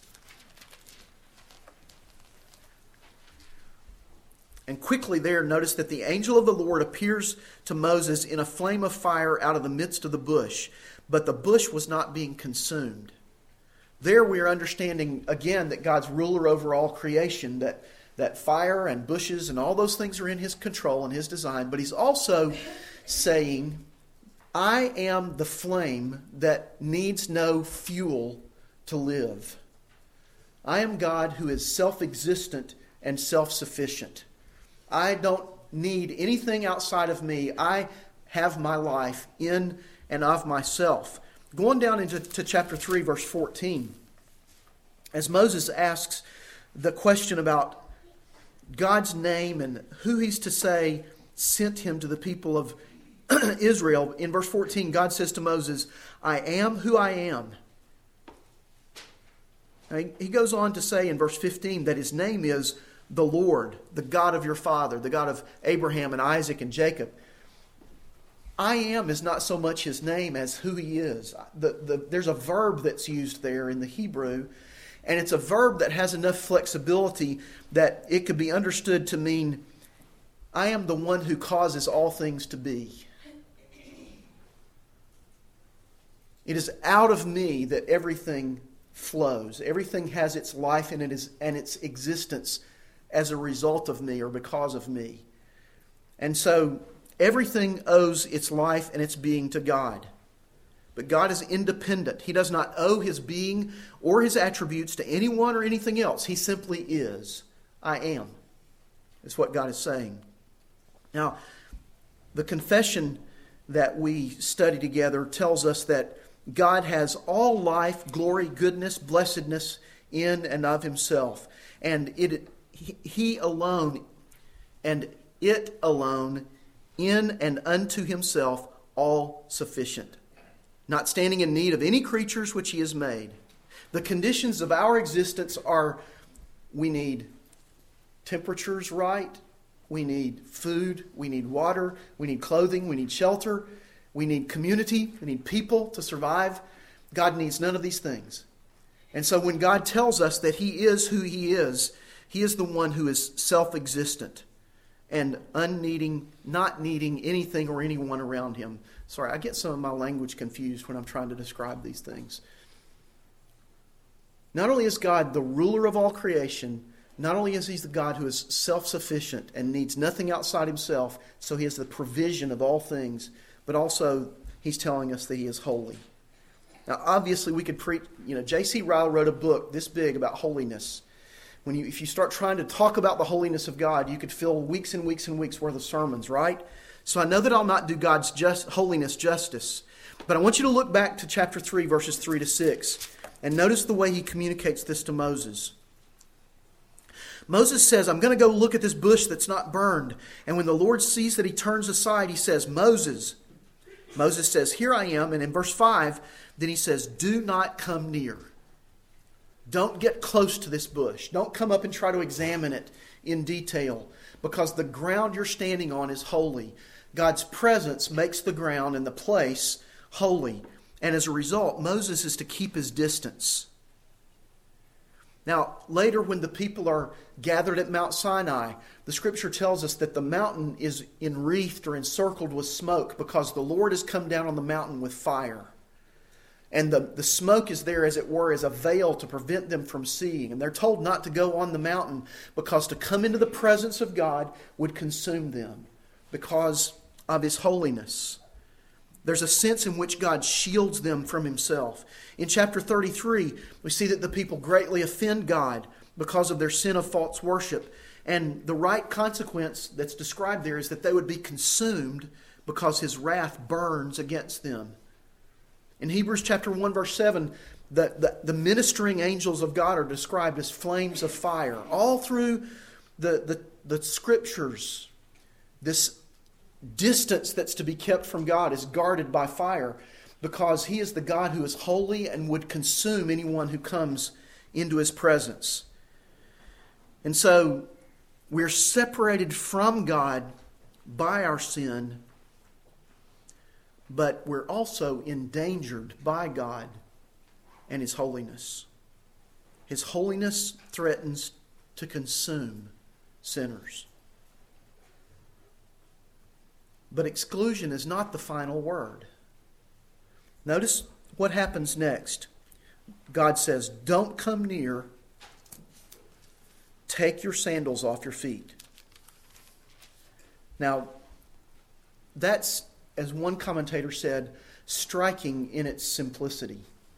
And quickly there, notice that the angel of the Lord appears to Moses in a flame of fire out of the midst of the bush. But the bush was not being consumed. There we are understanding again that God's ruler over all creation, that That fire and bushes and all those things are in his control and his design. But he's also saying, I am the flame that needs no fuel to live. I am God who is self-existent and self-sufficient. I don't need anything outside of me. I have my life in and of myself. Going down into to chapter three, verse fourteen, as Moses asks the question about God's name and who he's to say sent him to the people of Israel. In verse fourteen, God says to Moses, I am who I am. Now, he goes on to say in verse fifteen that his name is the Lord, the God of your father, the God of Abraham and Isaac and Jacob. I am is not so much his name as who he is. The, the, there's a verb that's used there in the Hebrew, and it's a verb that has enough flexibility that it could be understood to mean, I am the one who causes all things to be. It is out of me that everything flows. Everything has its life and, it is, and its existence as a result of me or because of me. And so everything owes its life and its being to God. But God is independent. He does not owe his being or his attributes to anyone or anything else. He simply is. I am. That's what God is saying. Now, the confession that we study together tells us that God has all life, glory, goodness, blessedness in and of himself. And it, he alone and it alone in and unto himself all sufficient, not standing in need of any creatures which he has made. The conditions of our existence are, we need temperatures right, we need food, we need water, we need clothing, we need shelter, we need community, we need people to survive. God needs none of these things. And so when God tells us that he is who he is, he is the one who is self-existent and unneeding, not needing anything or anyone around him. Sorry, I get some of my language confused when I'm trying to describe these things. Not only is God the ruler of all creation, not only is he the God who is self-sufficient and needs nothing outside himself, so he has the provision of all things, but also he's telling us that he is holy. Now, obviously, we could preach, you know, J C Ryle wrote a book this big about holiness. When you, if you start trying to talk about the holiness of God, you could fill weeks and weeks and weeks worth of sermons, right? So I know that I'll not do God's just, holiness justice, but I want you to look back to chapter three, verses three to six, and notice the way he communicates this to Moses. Moses says, I'm going to go look at this bush that's not burned. And when the Lord sees that he turns aside, he says, Moses. Moses says, here I am. And in verse five, then he says, do not come near. Don't get close to this bush. Don't come up and try to examine it in detail, because the ground you're standing on is holy. God's presence makes the ground and the place holy. And as a result, Moses is to keep his distance. Now, later when the people are gathered at Mount Sinai, the Scripture tells us that the mountain is enwreathed or encircled with smoke because the Lord has come down on the mountain with fire. And the, the smoke is there, as it were, as a veil to prevent them from seeing. And they're told not to go on the mountain because to come into the presence of God would consume them because of His holiness. There's a sense in which God shields them from Himself. In chapter thirty-three, we see that the people greatly offend God because of their sin of false worship. And the right consequence that's described there is that they would be consumed because His wrath burns against them. In Hebrews chapter one, verse seven, the, the, the ministering angels of God are described as flames of fire. All through the, the, the Scriptures, this distance that's to be kept from God is guarded by fire because He is the God who is holy and would consume anyone who comes into His presence. And so we're separated from God by our sin, but we're also endangered by God and His holiness. His holiness threatens to consume sinners. But exclusion is not the final word. Notice what happens next. God says, "Don't come near. Take your sandals off your feet." Now, that's, as one commentator said, striking in its simplicity.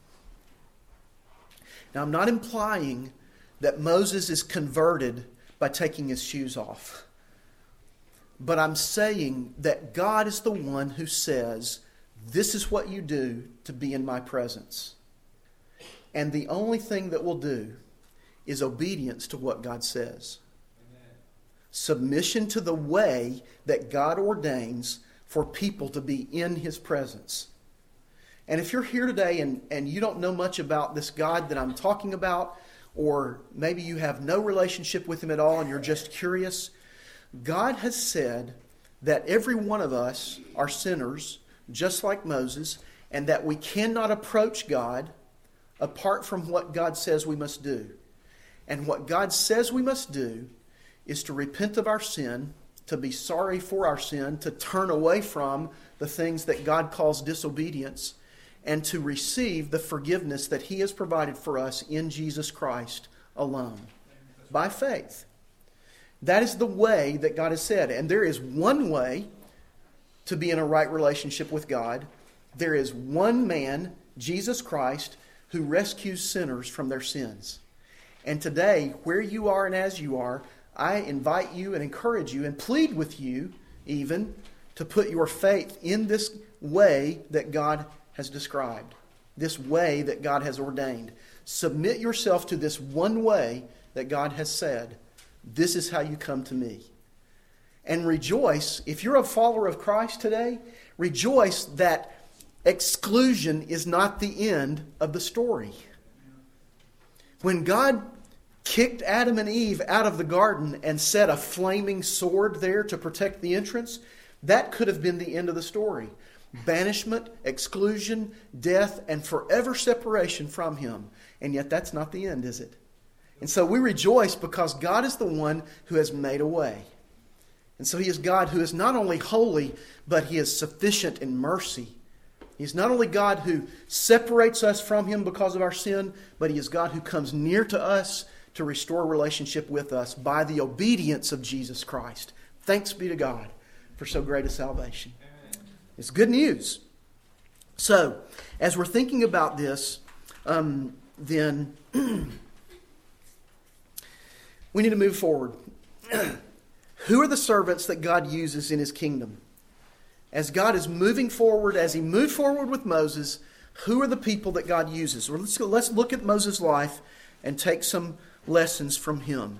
Now, I'm not implying that Moses is converted by taking his shoes off. But I'm saying that God is the one who says, this is what you do to be in my presence. And the only thing that we'll do is obedience to what God says. Amen. Submission to the way that God ordains for people to be in His presence. And if you're here today and, and you don't know much about this God that I'm talking about, or maybe you have no relationship with Him at all and you're just curious, God has said that every one of us are sinners, just like Moses, and that we cannot approach God apart from what God says we must do. And what God says we must do is to repent of our sin, to be sorry for our sin, to turn away from the things that God calls disobedience, and to receive the forgiveness that He has provided for us in Jesus Christ alone, by faith. That is the way that God has said. And there is one way to be in a right relationship with God. There is one man, Jesus Christ, who rescues sinners from their sins. And today, where you are and as you are, I invite you and encourage you and plead with you even to put your faith in this way that God has described, this way that God has ordained. Submit yourself to this one way that God has said. This is how you come to me. And rejoice, if you're a follower of Christ today, rejoice that exclusion is not the end of the story. When God kicked Adam and Eve out of the garden and set a flaming sword there to protect the entrance, that could have been the end of the story. Banishment, exclusion, death, and forever separation from Him. And yet that's not the end, is it? And so we rejoice because God is the one who has made a way. And so He is God who is not only holy, but He is sufficient in mercy. He is not only God who separates us from Him because of our sin, but He is God who comes near to us to restore relationship with us by the obedience of Jesus Christ. Thanks be to God for so great a salvation. Amen. It's good news. So, as we're thinking about this, um, then we need to move forward. Who are the servants that God uses in His kingdom? As God is moving forward, as He moved forward with Moses, who are the people that God uses? Well, let's go, let's look at Moses' life and take some lessons from him.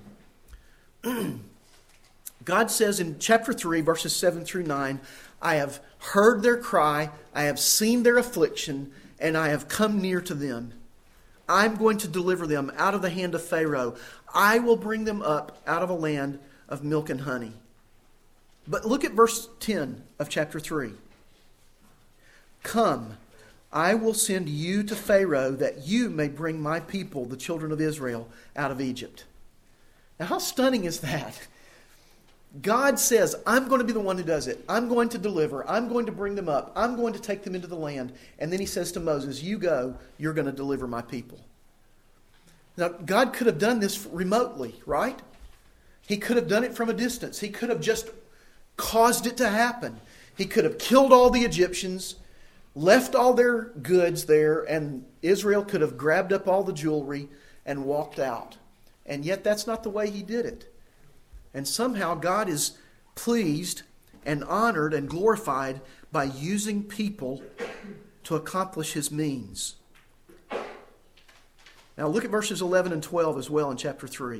God says in chapter three, verses seven through nine, I have heard their cry, I have seen their affliction, and I have come near to them. I'm going to deliver them out of the hand of Pharaoh. I will bring them up out of a land of milk and honey. But look at verse ten of chapter three. Come, I will send you to Pharaoh that you may bring my people, the children of Israel, out of Egypt. Now, how stunning is that? God says, I'm going to be the one who does it. I'm going to deliver. I'm going to bring them up. I'm going to take them into the land. And then he says to Moses, you go, you're going to deliver my people. Now, God could have done this remotely, right? He could have done it from a distance. He could have just caused it to happen. He could have killed all the Egyptians, left all their goods there, and Israel could have grabbed up all the jewelry and walked out. And yet that's not the way he did it. And somehow God is pleased and honored and glorified by using people to accomplish his means. Now look at verses eleven and twelve as well in chapter three.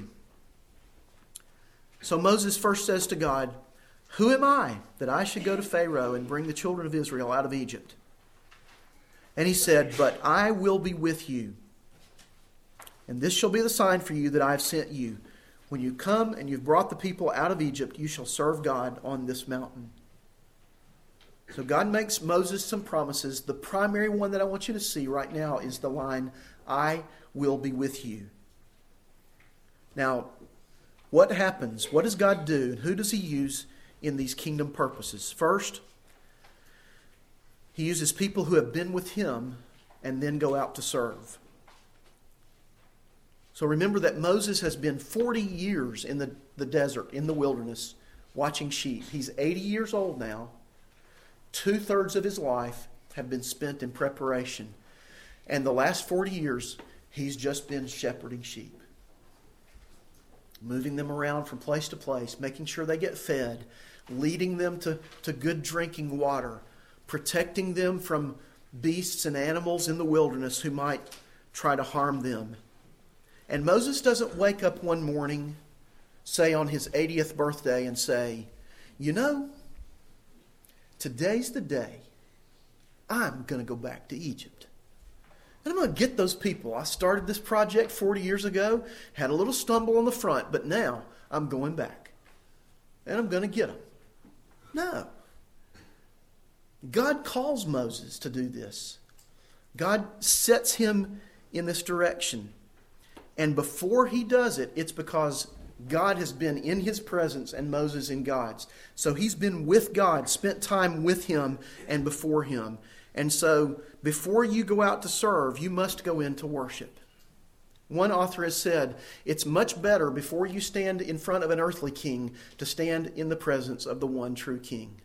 So Moses first says to God, who am I that I should go to Pharaoh and bring the children of Israel out of Egypt? And he said, but I will be with you. And this shall be the sign for you that I have sent you. When you come and you've brought the people out of Egypt, you shall serve God on this mountain. So God makes Moses some promises. The primary one that I want you to see right now is the line, I will be with you. Now, what happens? What does God do? And who does he use in these kingdom purposes? First, he uses people who have been with him and then go out to serve. So remember that Moses has been forty years in the, the desert, in the wilderness, watching sheep. He's eighty years old now. Two-thirds of his life have been spent in preparation. And the last forty years, he's just been shepherding sheep. Moving them around from place to place, making sure they get fed, leading them to, to good drinking water, protecting them from beasts and animals in the wilderness who might try to harm them. And Moses doesn't wake up one morning, say on his eightieth birthday, and say, you know, today's the day I'm going to go back to Egypt. And I'm going to get those people. I started this project forty years ago, had a little stumble on the front, but now I'm going back. And I'm going to get them. No. God calls Moses to do this. God sets him in this direction. And before he does it, it's because God has been in his presence and Moses in God's. So he's been with God, spent time with him and before him. And so before you go out to serve, you must go in to worship. One author has said, it's much better before you stand in front of an earthly king to stand in the presence of the one true king.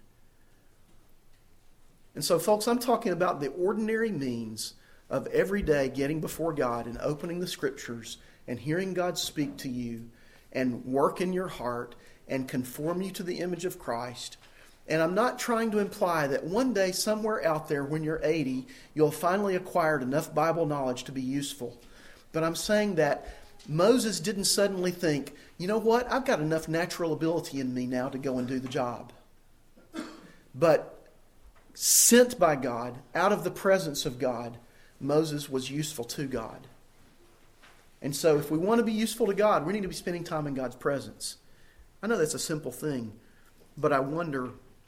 And so, folks, I'm talking about the ordinary means of every day getting before God and opening the Scriptures and hearing God speak to you and work in your heart and conform you to the image of Christ. And I'm not trying to imply that one day somewhere out there when you're eighty, you'll finally acquired enough Bible knowledge to be useful. But I'm saying that Moses didn't suddenly think, you know what, I've got enough natural ability in me now to go and do the job. But sent by God, out of the presence of God, Moses was useful to God. And so if we want to be useful to God, we need to be spending time in God's presence. I know that's a simple thing, but I wonder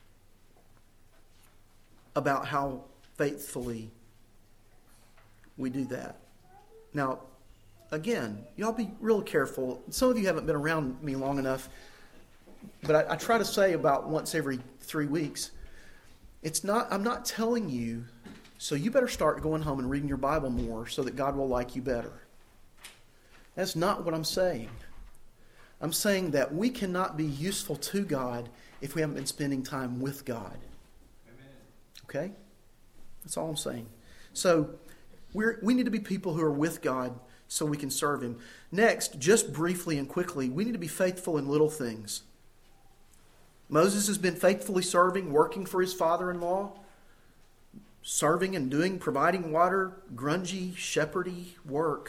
about how faithfully we do that. Now, again, y'all be real careful. Some of you haven't been around me long enough, but I, I try to say about once every three weeks. It's not. I'm not telling you, so you better start going home and reading your Bible more so that God will like you better. That's not what I'm saying. I'm saying that we cannot be useful to God if we haven't been spending time with God. Amen. Okay? That's all I'm saying. So we're, we need to be people who are with God so we can serve Him. Next, just briefly and quickly, we need to be faithful in little things. Moses has been faithfully serving, working for his father-in-law, serving and doing, providing water, grungy, shepherdy work.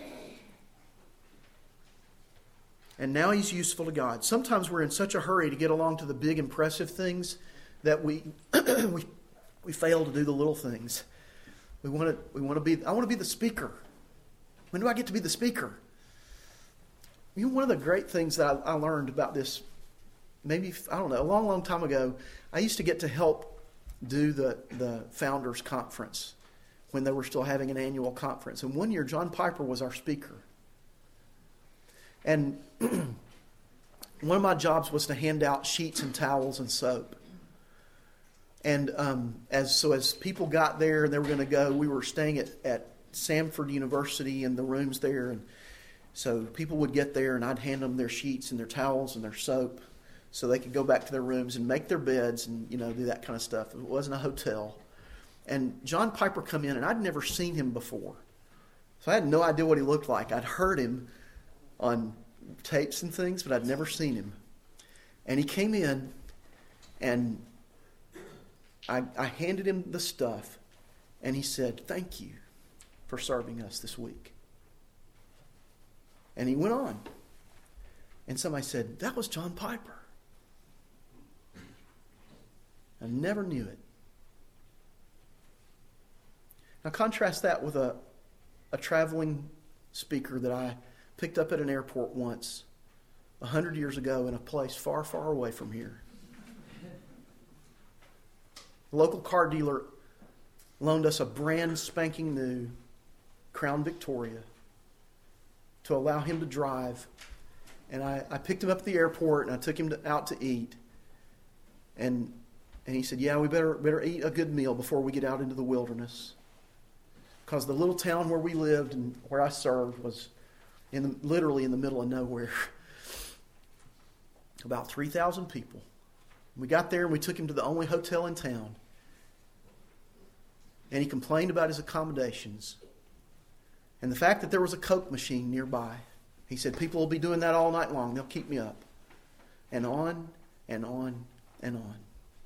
And now he's useful to God. Sometimes we're in such a hurry to get along to the big, impressive things that we we we fail to do the little things. We want to we want to be. I want to be the speaker. When do I get to be the speaker? You know, one of the great things that I, I learned about this, maybe I don't know, a long, long time ago, I used to get to help do the the founders conference when they were still having an annual conference. And one year, John Piper was our speaker. And one of my jobs was to hand out sheets and towels and soap. And um, as so as people got there and they were going to go, we were staying at, at Samford University in the rooms there. And so people would get there and I'd hand them their sheets and their towels and their soap so they could go back to their rooms and make their beds and, you know, do that kind of stuff. It wasn't a hotel. And John Piper come in and I'd never seen him before. So I had no idea what he looked like. I'd heard him on tapes and things, but I'd never seen him. And he came in and I, I handed him the stuff, and he said, "Thank you for serving us this week." And he went on. And somebody said, "That was John Piper." I never knew it. Now contrast that with a, a traveling speaker that I picked up at an airport once, a hundred years ago in a place far, far away from here. A local car dealer loaned us a brand spanking new Crown Victoria to allow him to drive. And I, I picked him up at the airport and I took him to, out to eat. And and he said, "Yeah, we better better eat a good meal before we get out into the wilderness." Because the little town where we lived and where I served was in the, literally in the middle of nowhere. About three thousand people. We got there and we took him to the only hotel in town. And he complained about his accommodations. And the fact that there was a Coke machine nearby. He said, "People will be doing that all night long. They'll keep me up." And on and on and on.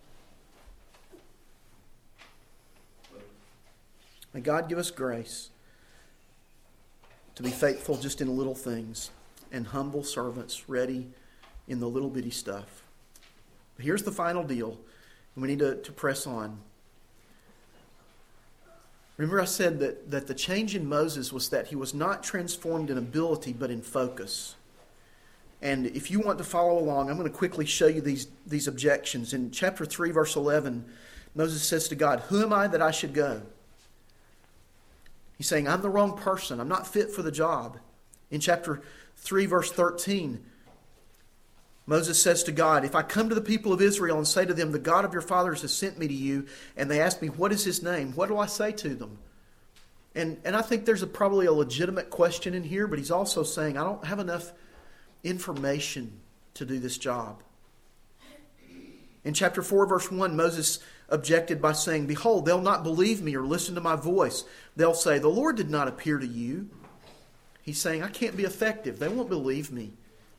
May God give us grace to be faithful just in little things and humble servants ready in the little bitty stuff. But here's the final deal, and we need to, to press on. Remember I said that, that the change in Moses was that he was not transformed in ability but in focus. And if you want to follow along, I'm going to quickly show you these, these objections. In chapter three, verse eleven, Moses says to God, "Who am I that I should go?" He's saying, "I'm the wrong person. I'm not fit for the job." In chapter three, verse thirteen, Moses says to God, "If I come to the people of Israel and say to them, 'The God of your fathers has sent me to you,' and they ask me, 'What is his name?' what do I say to them?" And, and I think there's a, probably a legitimate question in here, but he's also saying, I don't have enough information to do this job. In chapter four, verse one, Moses objected by saying, "Behold, they'll not believe me or listen to my voice. They'll say, 'The Lord did not appear to you.'" He's saying, I can't be effective. They won't believe me.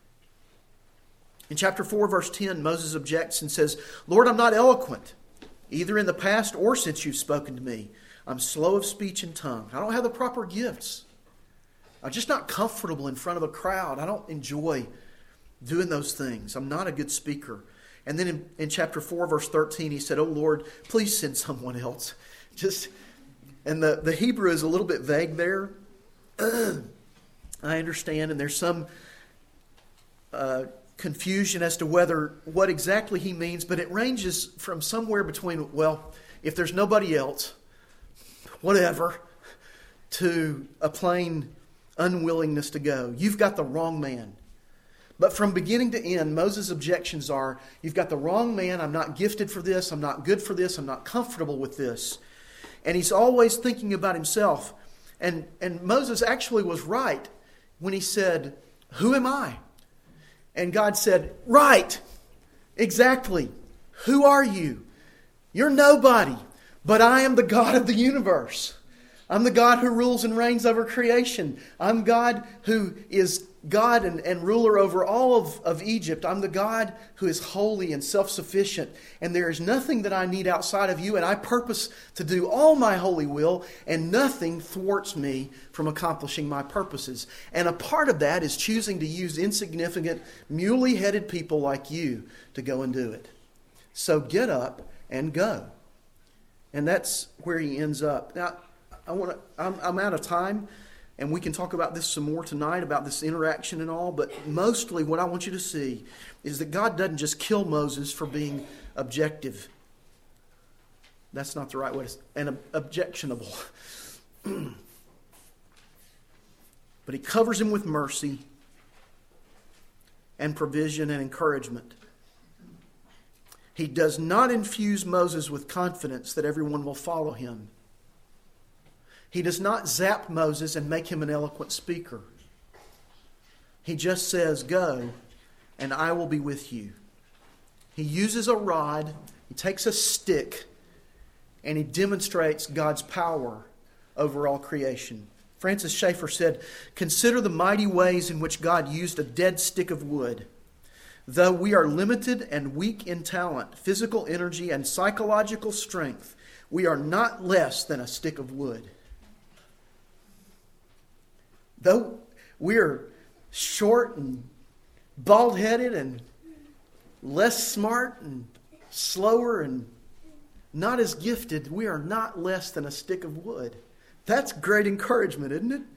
In chapter four, verse ten, Moses objects and says, "Lord, I'm not eloquent, either in the past or since you've spoken to me. I'm slow of speech and tongue. I don't have the proper gifts. I'm just not comfortable in front of a crowd. I don't enjoy doing those things. I'm not a good speaker." And then in, in chapter four, verse thirteen, he said, "Oh Lord, please send someone else." Just, and the, the Hebrew is a little bit vague there. I understand, and there's some uh, confusion as to whether what exactly he means, but it ranges from somewhere between, well, if there's nobody else, whatever, to a plain unwillingness to go. You've got the wrong man. But from beginning to end, Moses' objections are, you've got the wrong man, I'm not gifted for this, I'm not good for this, I'm not comfortable with this. And he's always thinking about himself. And, and Moses actually was right when he said, "Who am I?" And God said, "Right, exactly. Who are you? You're nobody, but I am the God of the universe. I'm the God who rules and reigns over creation. I'm God who is God and, and ruler over all of, of Egypt. I'm the God who is holy and self-sufficient. And there is nothing that I need outside of you. And I purpose to do all my holy will. And nothing thwarts me from accomplishing my purposes. And a part of that is choosing to use insignificant, muley-headed people like you to go and do it. So get up and go." And that's where he ends up. Now, I want to. I'm, I'm out of time, and we can talk about this some more tonight, about this interaction and all. But mostly, what I want you to see is that God doesn't just kill Moses for being objective. That's not the right way to say, and objectionable. But he covers him with mercy and provision and encouragement. He does not infuse Moses with confidence that everyone will follow him. He does not zap Moses and make him an eloquent speaker. He just says, "Go, and I will be with you." He uses a rod, he takes a stick, and he demonstrates God's power over all creation. Francis Schaeffer said, "Consider the mighty ways in which God used a dead stick of wood. Though we are limited and weak in talent, physical energy, and psychological strength, we are not less than a stick of wood. Though we are short and bald-headed and less smart and slower and not as gifted, we are not less than a stick of wood." That's great encouragement, isn't it?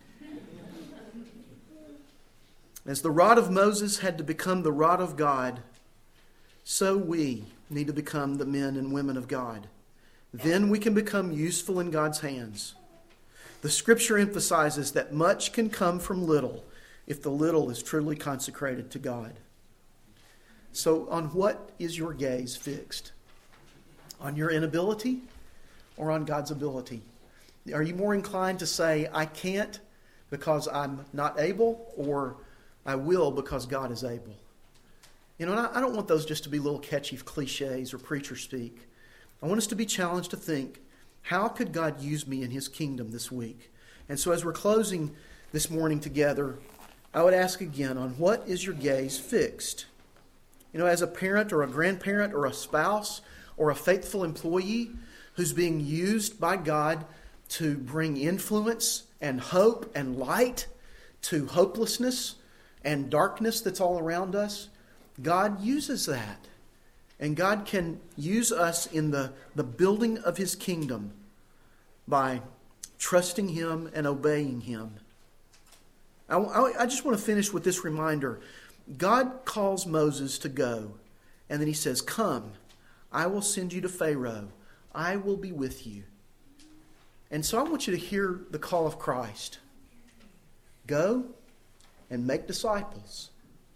As the rod of Moses had to become the rod of God, so we need to become the men and women of God. Then we can become useful in God's hands. The Scripture emphasizes that much can come from little if the little is truly consecrated to God. So on what is your gaze fixed? On your inability or on God's ability? Are you more inclined to say, "I can't because I'm not able," or "I will because God is able"? You know, and I don't want those just to be little catchy cliches or preacher speak. I want us to be challenged to think, how could God use me in His kingdom this week? And so as we're closing this morning together, I would ask again, on what is your gaze fixed? You know, as a parent or a grandparent or a spouse or a faithful employee who's being used by God to bring influence and hope and light to hopelessness and darkness that's all around us, God uses that. And God can use us in the, the building of His kingdom by trusting Him and obeying Him. I, I, I just want to finish with this reminder. God calls Moses to go, and then He says, "Come, I will send you to Pharaoh. I will be with you." And so I want you to hear the call of Christ. Go and make disciples,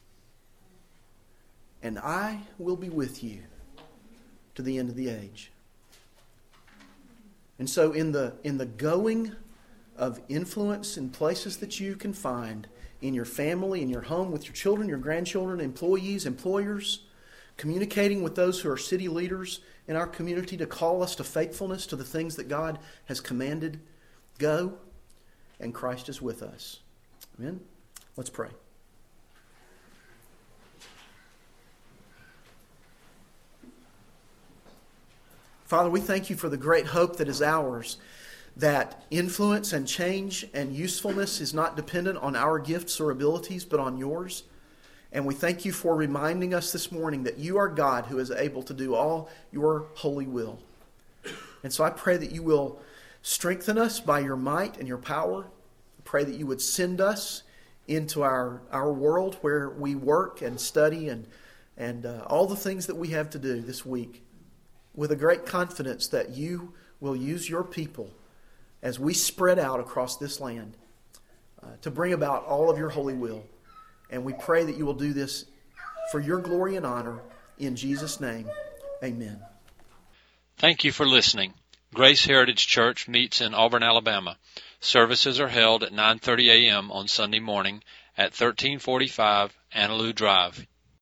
and I will be with you to the end of the age. And so in the in the going of influence in places that you can find, in your family, in your home, with your children, your grandchildren, employees, employers, communicating with those who are city leaders in our community to call us to faithfulness to the things that God has commanded, go, and Christ is with us. Amen? Let's pray. Father, we thank you for the great hope that is ours, that influence and change and usefulness is not dependent on our gifts or abilities, but on yours. And we thank you for reminding us this morning that you are God who is able to do all your holy will. And so I pray that you will strengthen us by your might and your power. I pray that you would send us into our, our world where we work and study and, and uh, all the things that we have to do this week, with a great confidence that you will use your people as we spread out across this land uh, to bring about all of your holy will. And we pray that you will do this for your glory and honor. In Jesus' name, amen. Thank you for listening. Grace Heritage Church meets in Auburn, Alabama. Services are held at nine thirty a.m. on Sunday morning at thirteen forty-five Annaloo Drive.